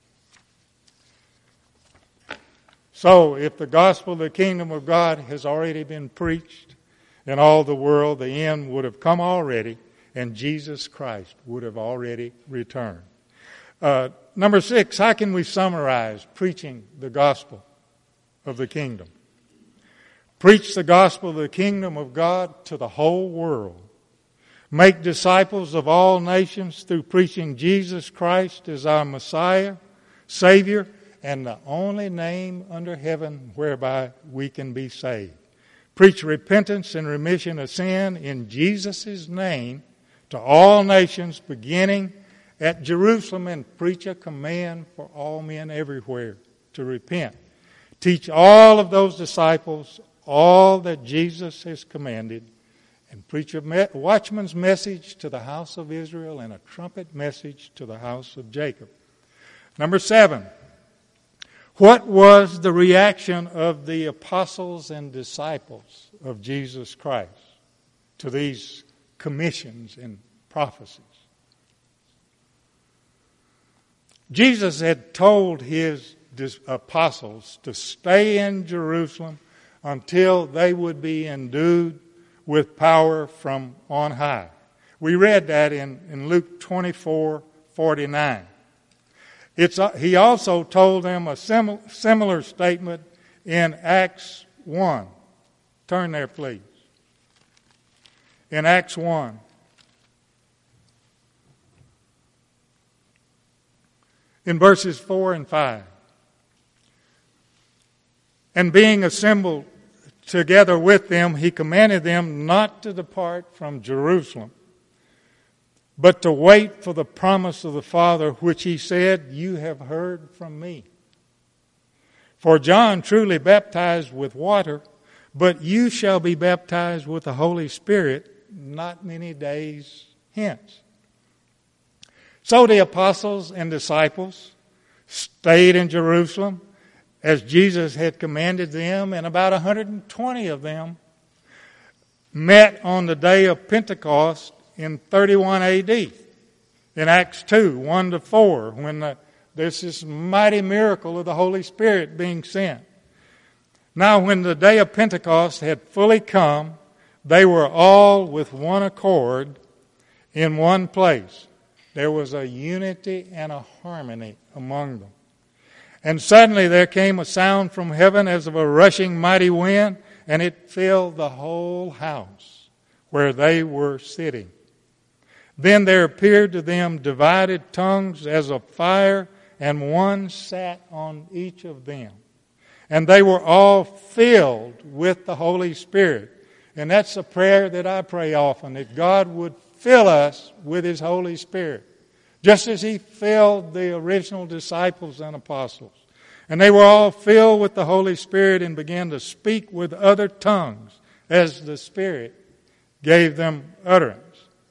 So, if the gospel of the kingdom of God has already been preached in all the world, the end would have come already, and Jesus Christ would have already returned. Uh, number six, how can we summarize preaching the gospel of the kingdom? Preach the gospel of the kingdom of God to the whole world. Make disciples of all nations through preaching Jesus Christ as our Messiah, Savior, and the only name under heaven whereby we can be saved. Preach repentance and remission of sin in Jesus' name to all nations, beginning at Jerusalem, and preach a command for all men everywhere to repent. Teach all of those disciples all that Jesus has commanded, and preach a watchman's message to the house of Israel and a trumpet message to the house of Jacob. Number seven, what was the reaction of the apostles and disciples of Jesus Christ to these commissions and prophecies? Jesus had told his apostles to stay in Jerusalem until they would be endued with power from on high. We read that in, in Luke twenty-four forty-nine. It's, uh, he also told them a sim- similar statement in Acts one. Turn there, please. In Acts one. In verses four and five. And being assembled together with them, he commanded them not to depart from Jerusalem, but to wait for the promise of the Father, which he said, you have heard from me. For John truly baptized with water, but you shall be baptized with the Holy Spirit not many days hence. So the apostles and disciples stayed in Jerusalem as Jesus had commanded them, and about one hundred twenty of them met on the day of Pentecost in thirty-one A D in Acts two, one to four, when the, there's this mighty miracle of the Holy Spirit being sent. Now when the day of Pentecost had fully come, they were all with one accord in one place. There was a unity and a harmony among them. And suddenly there came a sound from heaven as of a rushing mighty wind, and it filled the whole house where they were sitting. Then there appeared to them divided tongues as of fire, and one sat on each of them. And they were all filled with the Holy Spirit. And that's a prayer that I pray often, that God would fill us with His Holy Spirit, just as He filled the original disciples and apostles. And they were all filled with the Holy Spirit and began to speak with other tongues as the Spirit gave them utterance.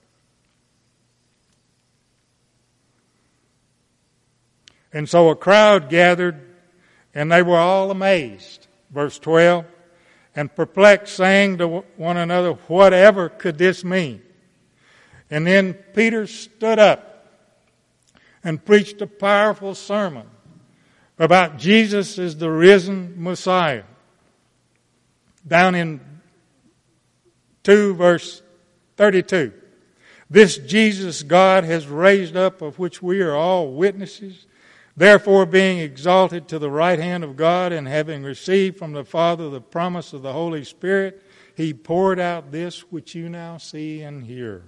And so a crowd gathered, and they were all amazed, verse twelve, and perplexed, saying to one another, whatever could this mean? And then Peter stood up and preached a powerful sermon about Jesus as the risen Messiah. Down in two, verse thirty-two. This Jesus God has raised up, of which we are all witnesses. Therefore, being exalted to the right hand of God, and having received from the Father the promise of the Holy Spirit, He poured out this which you now see and hear.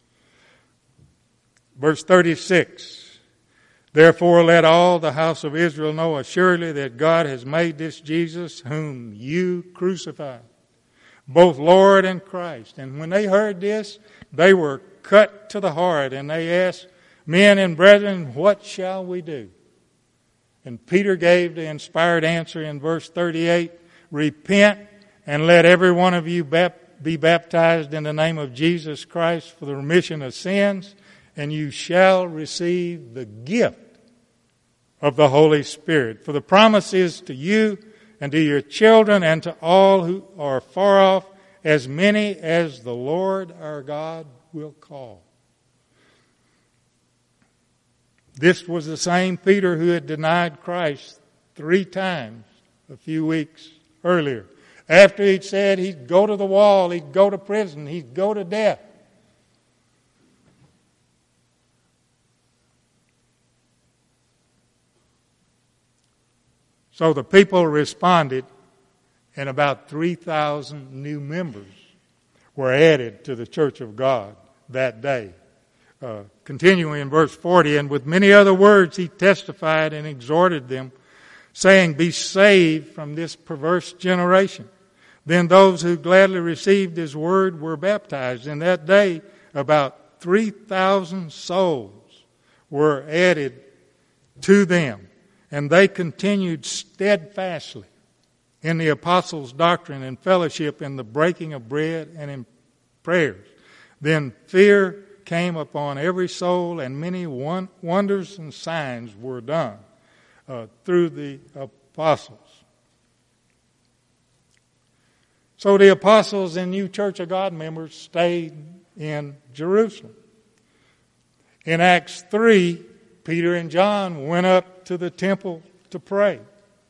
Verse thirty-six. Therefore let all the house of Israel know assuredly that God has made this Jesus, whom you crucified, both Lord and Christ. And when they heard this, they were cut to the heart, and they asked, men and brethren, what shall we do? And Peter gave the inspired answer in verse thirty-eight, repent and let every one of you be baptized in the name of Jesus Christ for the remission of sins, and you shall receive the gift of the Holy Spirit. For the promise is to you and to your children and to all who are far off, as many as the Lord our God will call. This was the same Peter who had denied Christ three times a few weeks earlier. After he'd said he'd go to the wall, he'd go to prison, he'd go to death. So the people responded, and about three thousand new members were added to the church of God that day. Uh, continuing in verse forty, and with many other words he testified and exhorted them, saying, be saved from this perverse generation. Then those who gladly received his word were baptized. And that day about three thousand souls were added to them, and they continued steadfastly in the apostles' doctrine and fellowship, in the breaking of bread and in prayers. Then fear came upon every soul, and many wonders and signs were done uh, through the apostles. So the apostles and new Church of God members stayed in Jerusalem. In Acts three, Peter and John went up to the temple to pray.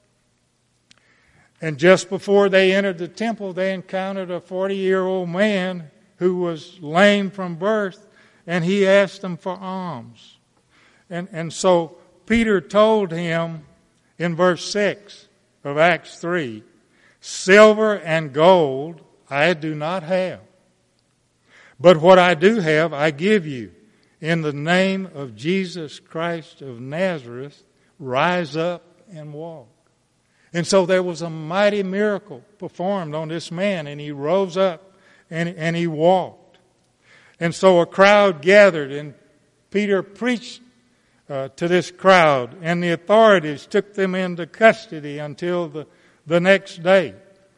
And just before they entered the temple, they encountered a forty-year-old man who was lame from birth, and he asked them for alms. And, and so Peter told him in verse six of Acts three, "Silver and gold I do not have, but what I do have I give you. In the name of Jesus Christ of Nazareth, rise up and walk." And so there was a mighty miracle performed on this man, and he rose up and, and he walked. And so a crowd gathered, and Peter preached uh, to this crowd, and the authorities took them into custody until the, the next day.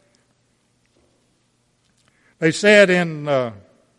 They said in uh,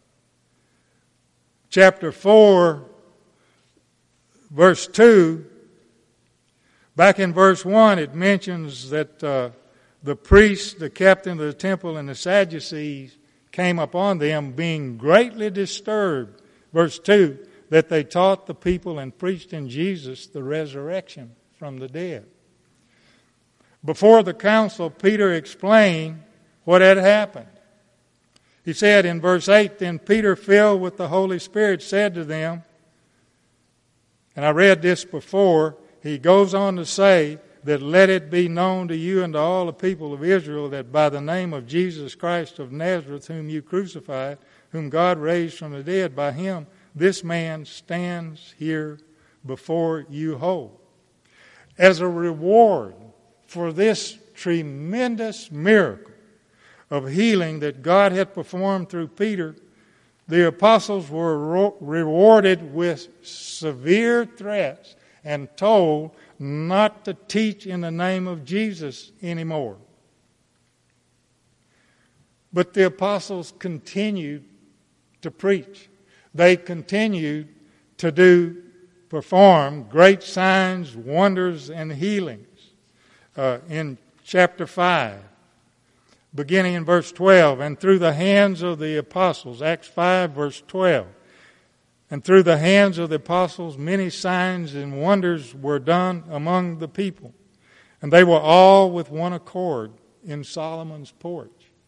chapter four, verse two, back in verse one, it mentions that uh, the priests, the captain of the temple, and the Sadducees came upon them, being greatly disturbed. Verse two, that they taught the people and preached in Jesus the resurrection from the dead. Before the council, Peter explained what had happened. He said in verse eight, "Then Peter, filled with the Holy Spirit, said to them," and I read this before, he goes on to say that, "Let it be known to you and to all the people of Israel that by the name of Jesus Christ of Nazareth, whom you crucified, whom God raised from the dead, by him this man stands here before you whole." As a reward for this tremendous miracle of healing that God had performed through Peter, the apostles were rewarded with severe threats and told not to teach in the name of Jesus anymore. But the apostles continued to preach. They continued to do, perform great signs, wonders, and healings. Uh, in chapter five, beginning in verse twelve, "And through the hands of the apostles," Acts five, verse twelve, "and through the hands of the apostles many signs and wonders were done among the people. And they were all with one accord in Solomon's porch."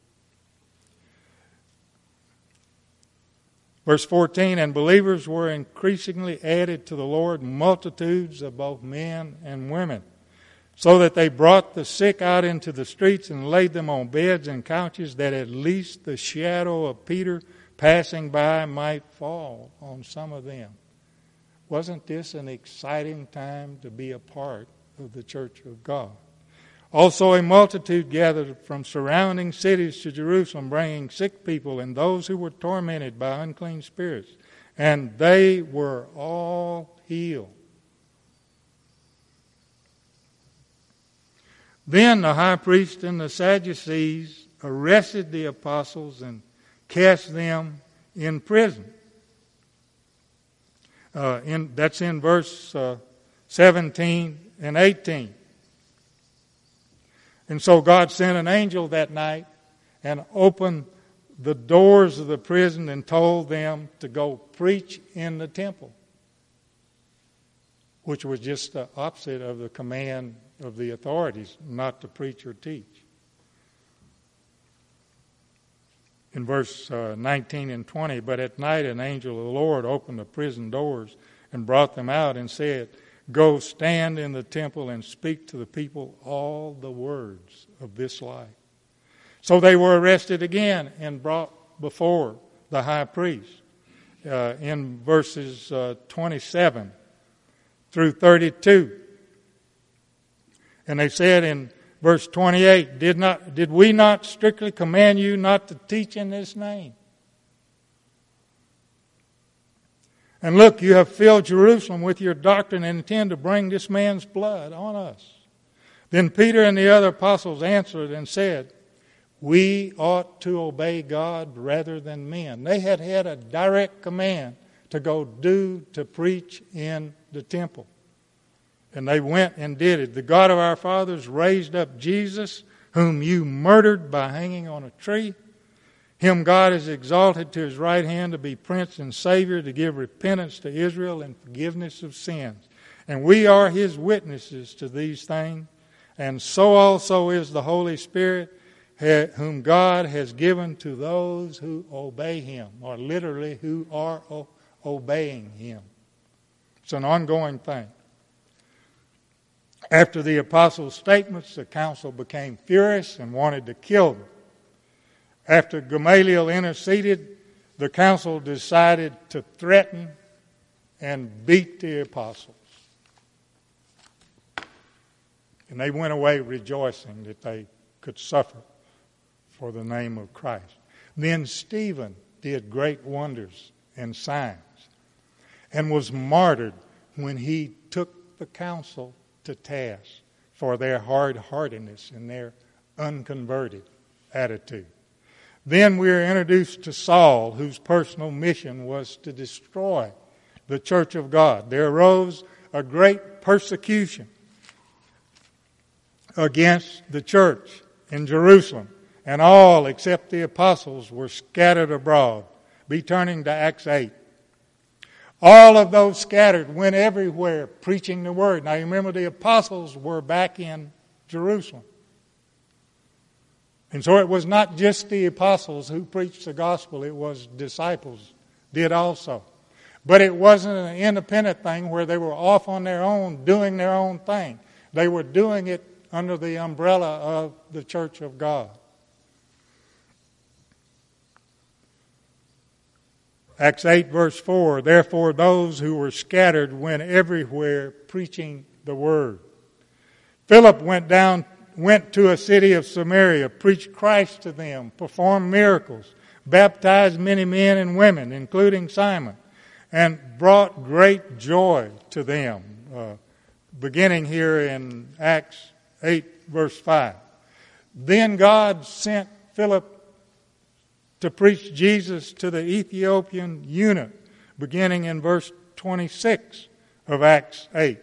Verse fourteen, "And believers were increasingly added to the Lord, multitudes of both men and women, so that they brought the sick out into the streets and laid them on beds and couches, that at least the shadow of Peter passing by might fall on some of them." Wasn't this an exciting time to be a part of the Church of God? "Also a multitude gathered from surrounding cities to Jerusalem, bringing sick people and those who were tormented by unclean spirits, and they were all healed." Then the high priest and the Sadducees arrested the apostles and cast them in prison. Uh, in, that's in verse uh, seventeen and eighteen. And so God sent an angel that night and opened the doors of the prison and told them to go preach in the temple, which was just the opposite of the command of the authorities not to preach or teach. In verse uh, nineteen and twenty, "But at night an angel of the Lord opened the prison doors and brought them out and said, 'Go stand in the temple and speak to the people all the words of this life.' So they were arrested again and brought before the high priest." Uh, in verses uh, twenty-seven through thirty-two. And they said in verse twenty-eight, did not did we not strictly command you not to teach in this name?" And look, you have filled Jerusalem with your doctrine and intend to bring this man's blood on us. Then Peter and the other apostles answered and said, we ought to obey God rather than men. They had had a direct command to go do, to preach in the temple. And they went and did it. The God of our fathers raised up Jesus, whom you murdered by hanging on a tree. Him God has exalted to his right hand to be Prince and Savior, to give repentance to Israel and forgiveness of sins. And we are his witnesses to these things. And so also is the Holy Spirit, whom God has given to those who obey him, or literally who are o- obeying him. It's an ongoing thing. After the apostles' statements, the council became furious and wanted to kill them. After Gamaliel interceded, the council decided to threaten and beat the apostles. And they went away rejoicing that they could suffer for the name of Christ. Then Stephen did great wonders and signs and was martyred when he took the council to task for their hard-heartedness and their unconverted attitude. Then we are introduced to Saul, whose personal mission was to destroy the church of God. There arose a great persecution against the church in Jerusalem, and all except the apostles were scattered abroad. Be turning to Acts eight. All of those scattered went everywhere preaching the word. Now you remember the apostles were back in Jerusalem. And so it was not just the apostles who preached the gospel, it was disciples did also. But it wasn't an independent thing where they were off on their own doing their own thing. They were doing it under the umbrella of the church of God. Acts eight verse four, therefore those who were scattered went everywhere preaching the word. Philip went down, went to a city of Samaria, preached Christ to them, performed miracles, baptized many men and women, including Simon, and brought great joy to them. Uh, beginning here in Acts eight verse five. Then God sent Philip to preach Jesus to the Ethiopian eunuch, beginning in verse twenty-six of Acts eight.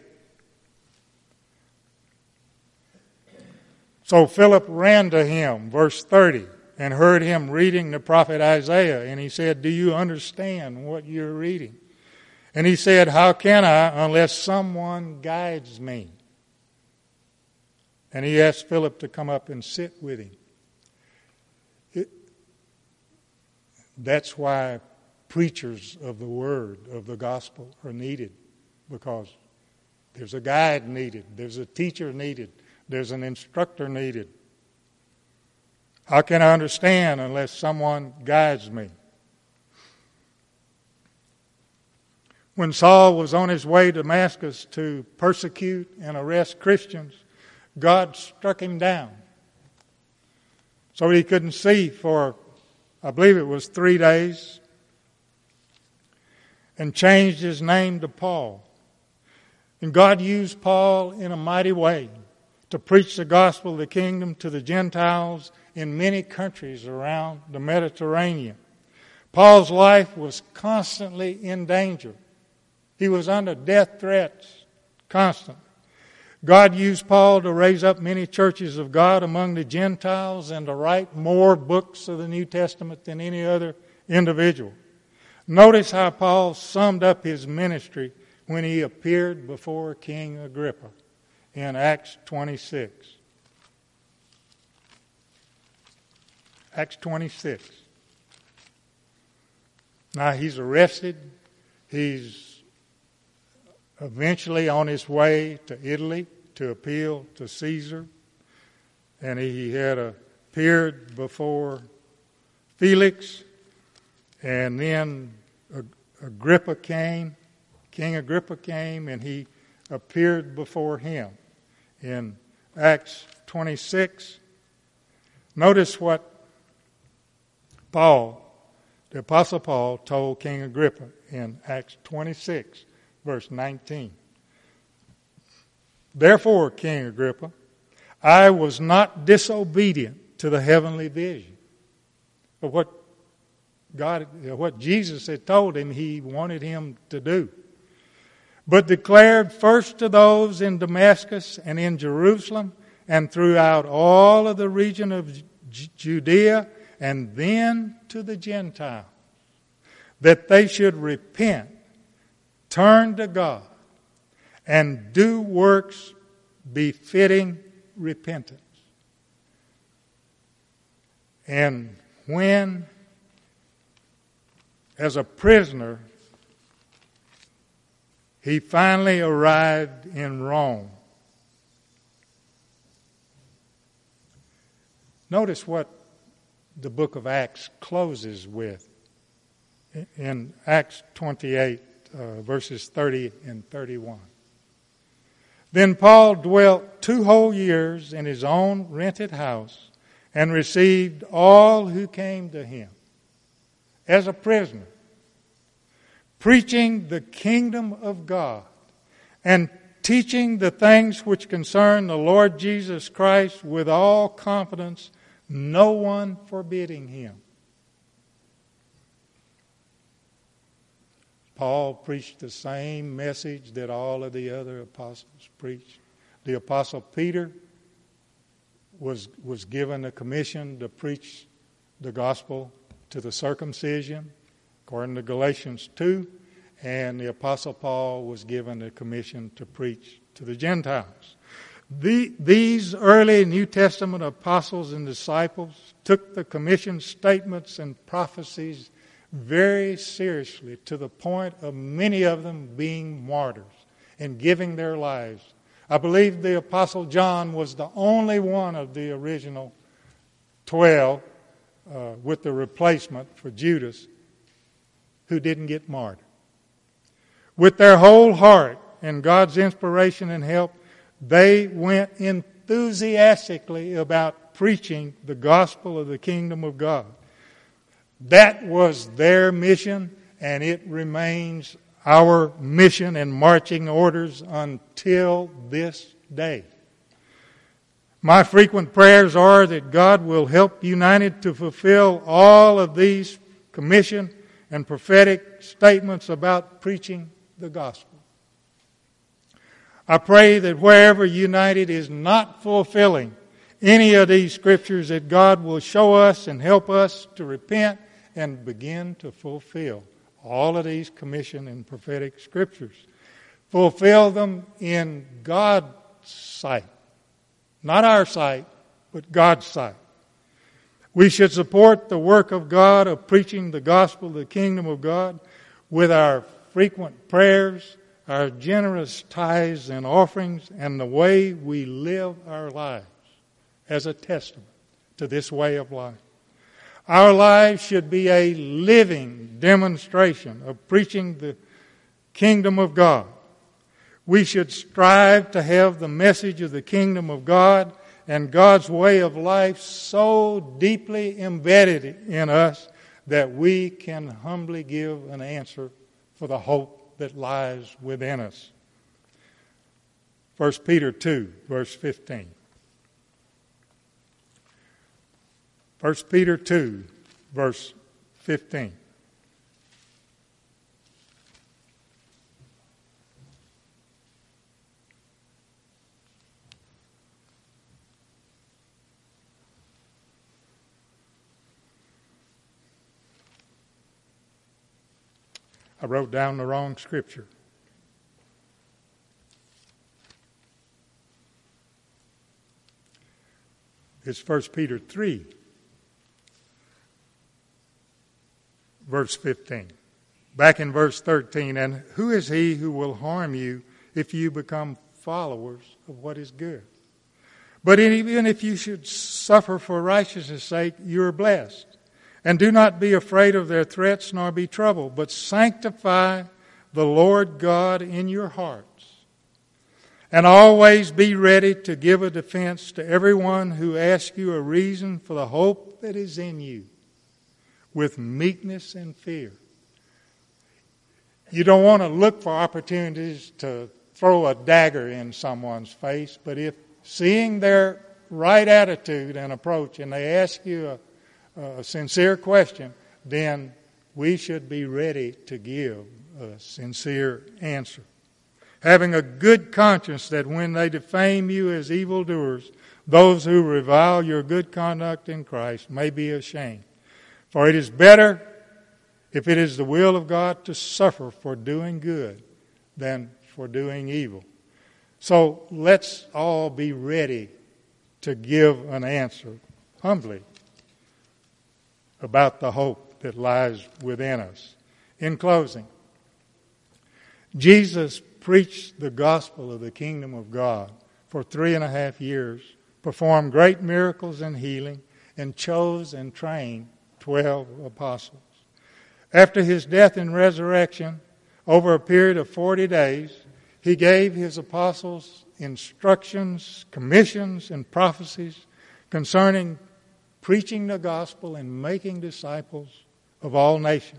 So Philip ran to him, verse thirty, and heard him reading the prophet Isaiah, and he said, do you understand what you're reading? And he said, how can I unless someone guides me? And he asked Philip to come up and sit with him. It, that's why preachers of the word, of the gospel, are needed, because there's a guide needed, there's a teacher needed, there's an instructor needed. How can I understand unless someone guides me? When Saul was on his way to Damascus to persecute and arrest Christians, God struck him down so he couldn't see for, I believe it was three days, and changed his name to Paul. And God used Paul in a mighty way to preach the gospel of the kingdom to the Gentiles in many countries around the Mediterranean. Paul's life was constantly in danger. He was under death threats constantly. God used Paul to raise up many churches of God among the Gentiles and to write more books of the New Testament than any other individual. Notice how Paul summed up his ministry when he appeared before King Agrippa in Acts twenty-six. Acts twenty-six. Now he's arrested. He's eventually on his way to Italy to appeal to Caesar. And he had appeared before Felix. And then Agrippa came, King Agrippa came, and he appeared before him in Acts twenty-six. Notice what Paul the Apostle Paul told King Agrippa in Acts twenty-six, verse nineteen. Therefore, King Agrippa, I was not disobedient to the heavenly vision of what God, what Jesus had told him he wanted him to do, but declared first to those in Damascus and in Jerusalem and throughout all of the region of Judea, and then to the Gentiles, that they should repent, turn to God, and do works befitting repentance. And when, as a prisoner, he finally arrived in Rome, notice what the book of Acts closes with. In Acts twenty-eight, uh, verses thirty and thirty-one. Then Paul dwelt two whole years in his own rented house and received all who came to him as a prisoner, preaching the kingdom of God and teaching the things which concern the Lord Jesus Christ with all confidence, no one forbidding him. Paul preached the same message that all of the other apostles preached. The apostle Peter was, was given a commission to preach the gospel to the circumcision, according to Galatians two, and the apostle Paul was given a commission to preach to the Gentiles. The, these early New Testament apostles and disciples took the commission statements and prophecies very seriously, to the point of many of them being martyrs and giving their lives. I believe the Apostle John was the only one of the original twelve, uh, with the replacement for Judas, who didn't get martyred. With their whole heart and God's inspiration and help, they went enthusiastically about preaching the gospel of the kingdom of God. That was their mission, and it remains our mission and marching orders until this day. My frequent prayers are that God will help United to fulfill all of these commission and prophetic statements about preaching the gospel. I pray that wherever United is not fulfilling any of these scriptures, that God will show us and help us to repent and begin to fulfill all of these commission and prophetic scriptures. Fulfill them in God's sight. Not our sight, but God's sight. We should support the work of God of preaching the gospel of the kingdom of God with our frequent prayers, our generous tithes and offerings, and the way we live our lives as a testament to this way of life. Our lives should be a living demonstration of preaching the kingdom of God. We should strive to have the message of the kingdom of God and God's way of life so deeply embedded in us that we can humbly give an answer for the hope that lies within us. First Peter two, verse fifteen. First Peter two, verse fifteen. I wrote down the wrong scripture. It's First Peter three, verse fifteen. Back in verse thirteen, and who is he who will harm you if you become followers of what is good? But even if you should suffer for righteousness' sake, you are blessed. And do not be afraid of their threats, nor be troubled, but sanctify the Lord God in your hearts. And always be ready to give a defense to everyone who asks you a reason for the hope that is in you, with meekness and fear. You don't want to look for opportunities to throw a dagger in someone's face, but if seeing their right attitude and approach and they ask you a, a sincere question, then we should be ready to give a sincere answer. Having a good conscience that when they defame you as evildoers, those who revile your good conduct in Christ may be ashamed. For it is better, if it is the will of God, to suffer for doing good than for doing evil. So let's all be ready to give an answer humbly about the hope that lies within us. In closing, Jesus preached the gospel of the kingdom of God for three and a half years, performed great miracles and healing, and chose and trained twelve apostles. After his death and resurrection, over a period of forty days, he gave his apostles instructions, commissions, and prophecies concerning preaching the gospel and making disciples of all nations.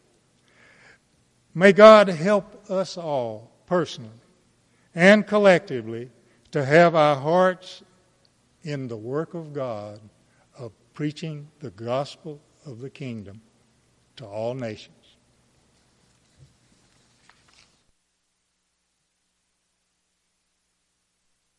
May God help us all personally and collectively to have our hearts in the work of God of preaching the gospel of the kingdom to all nations.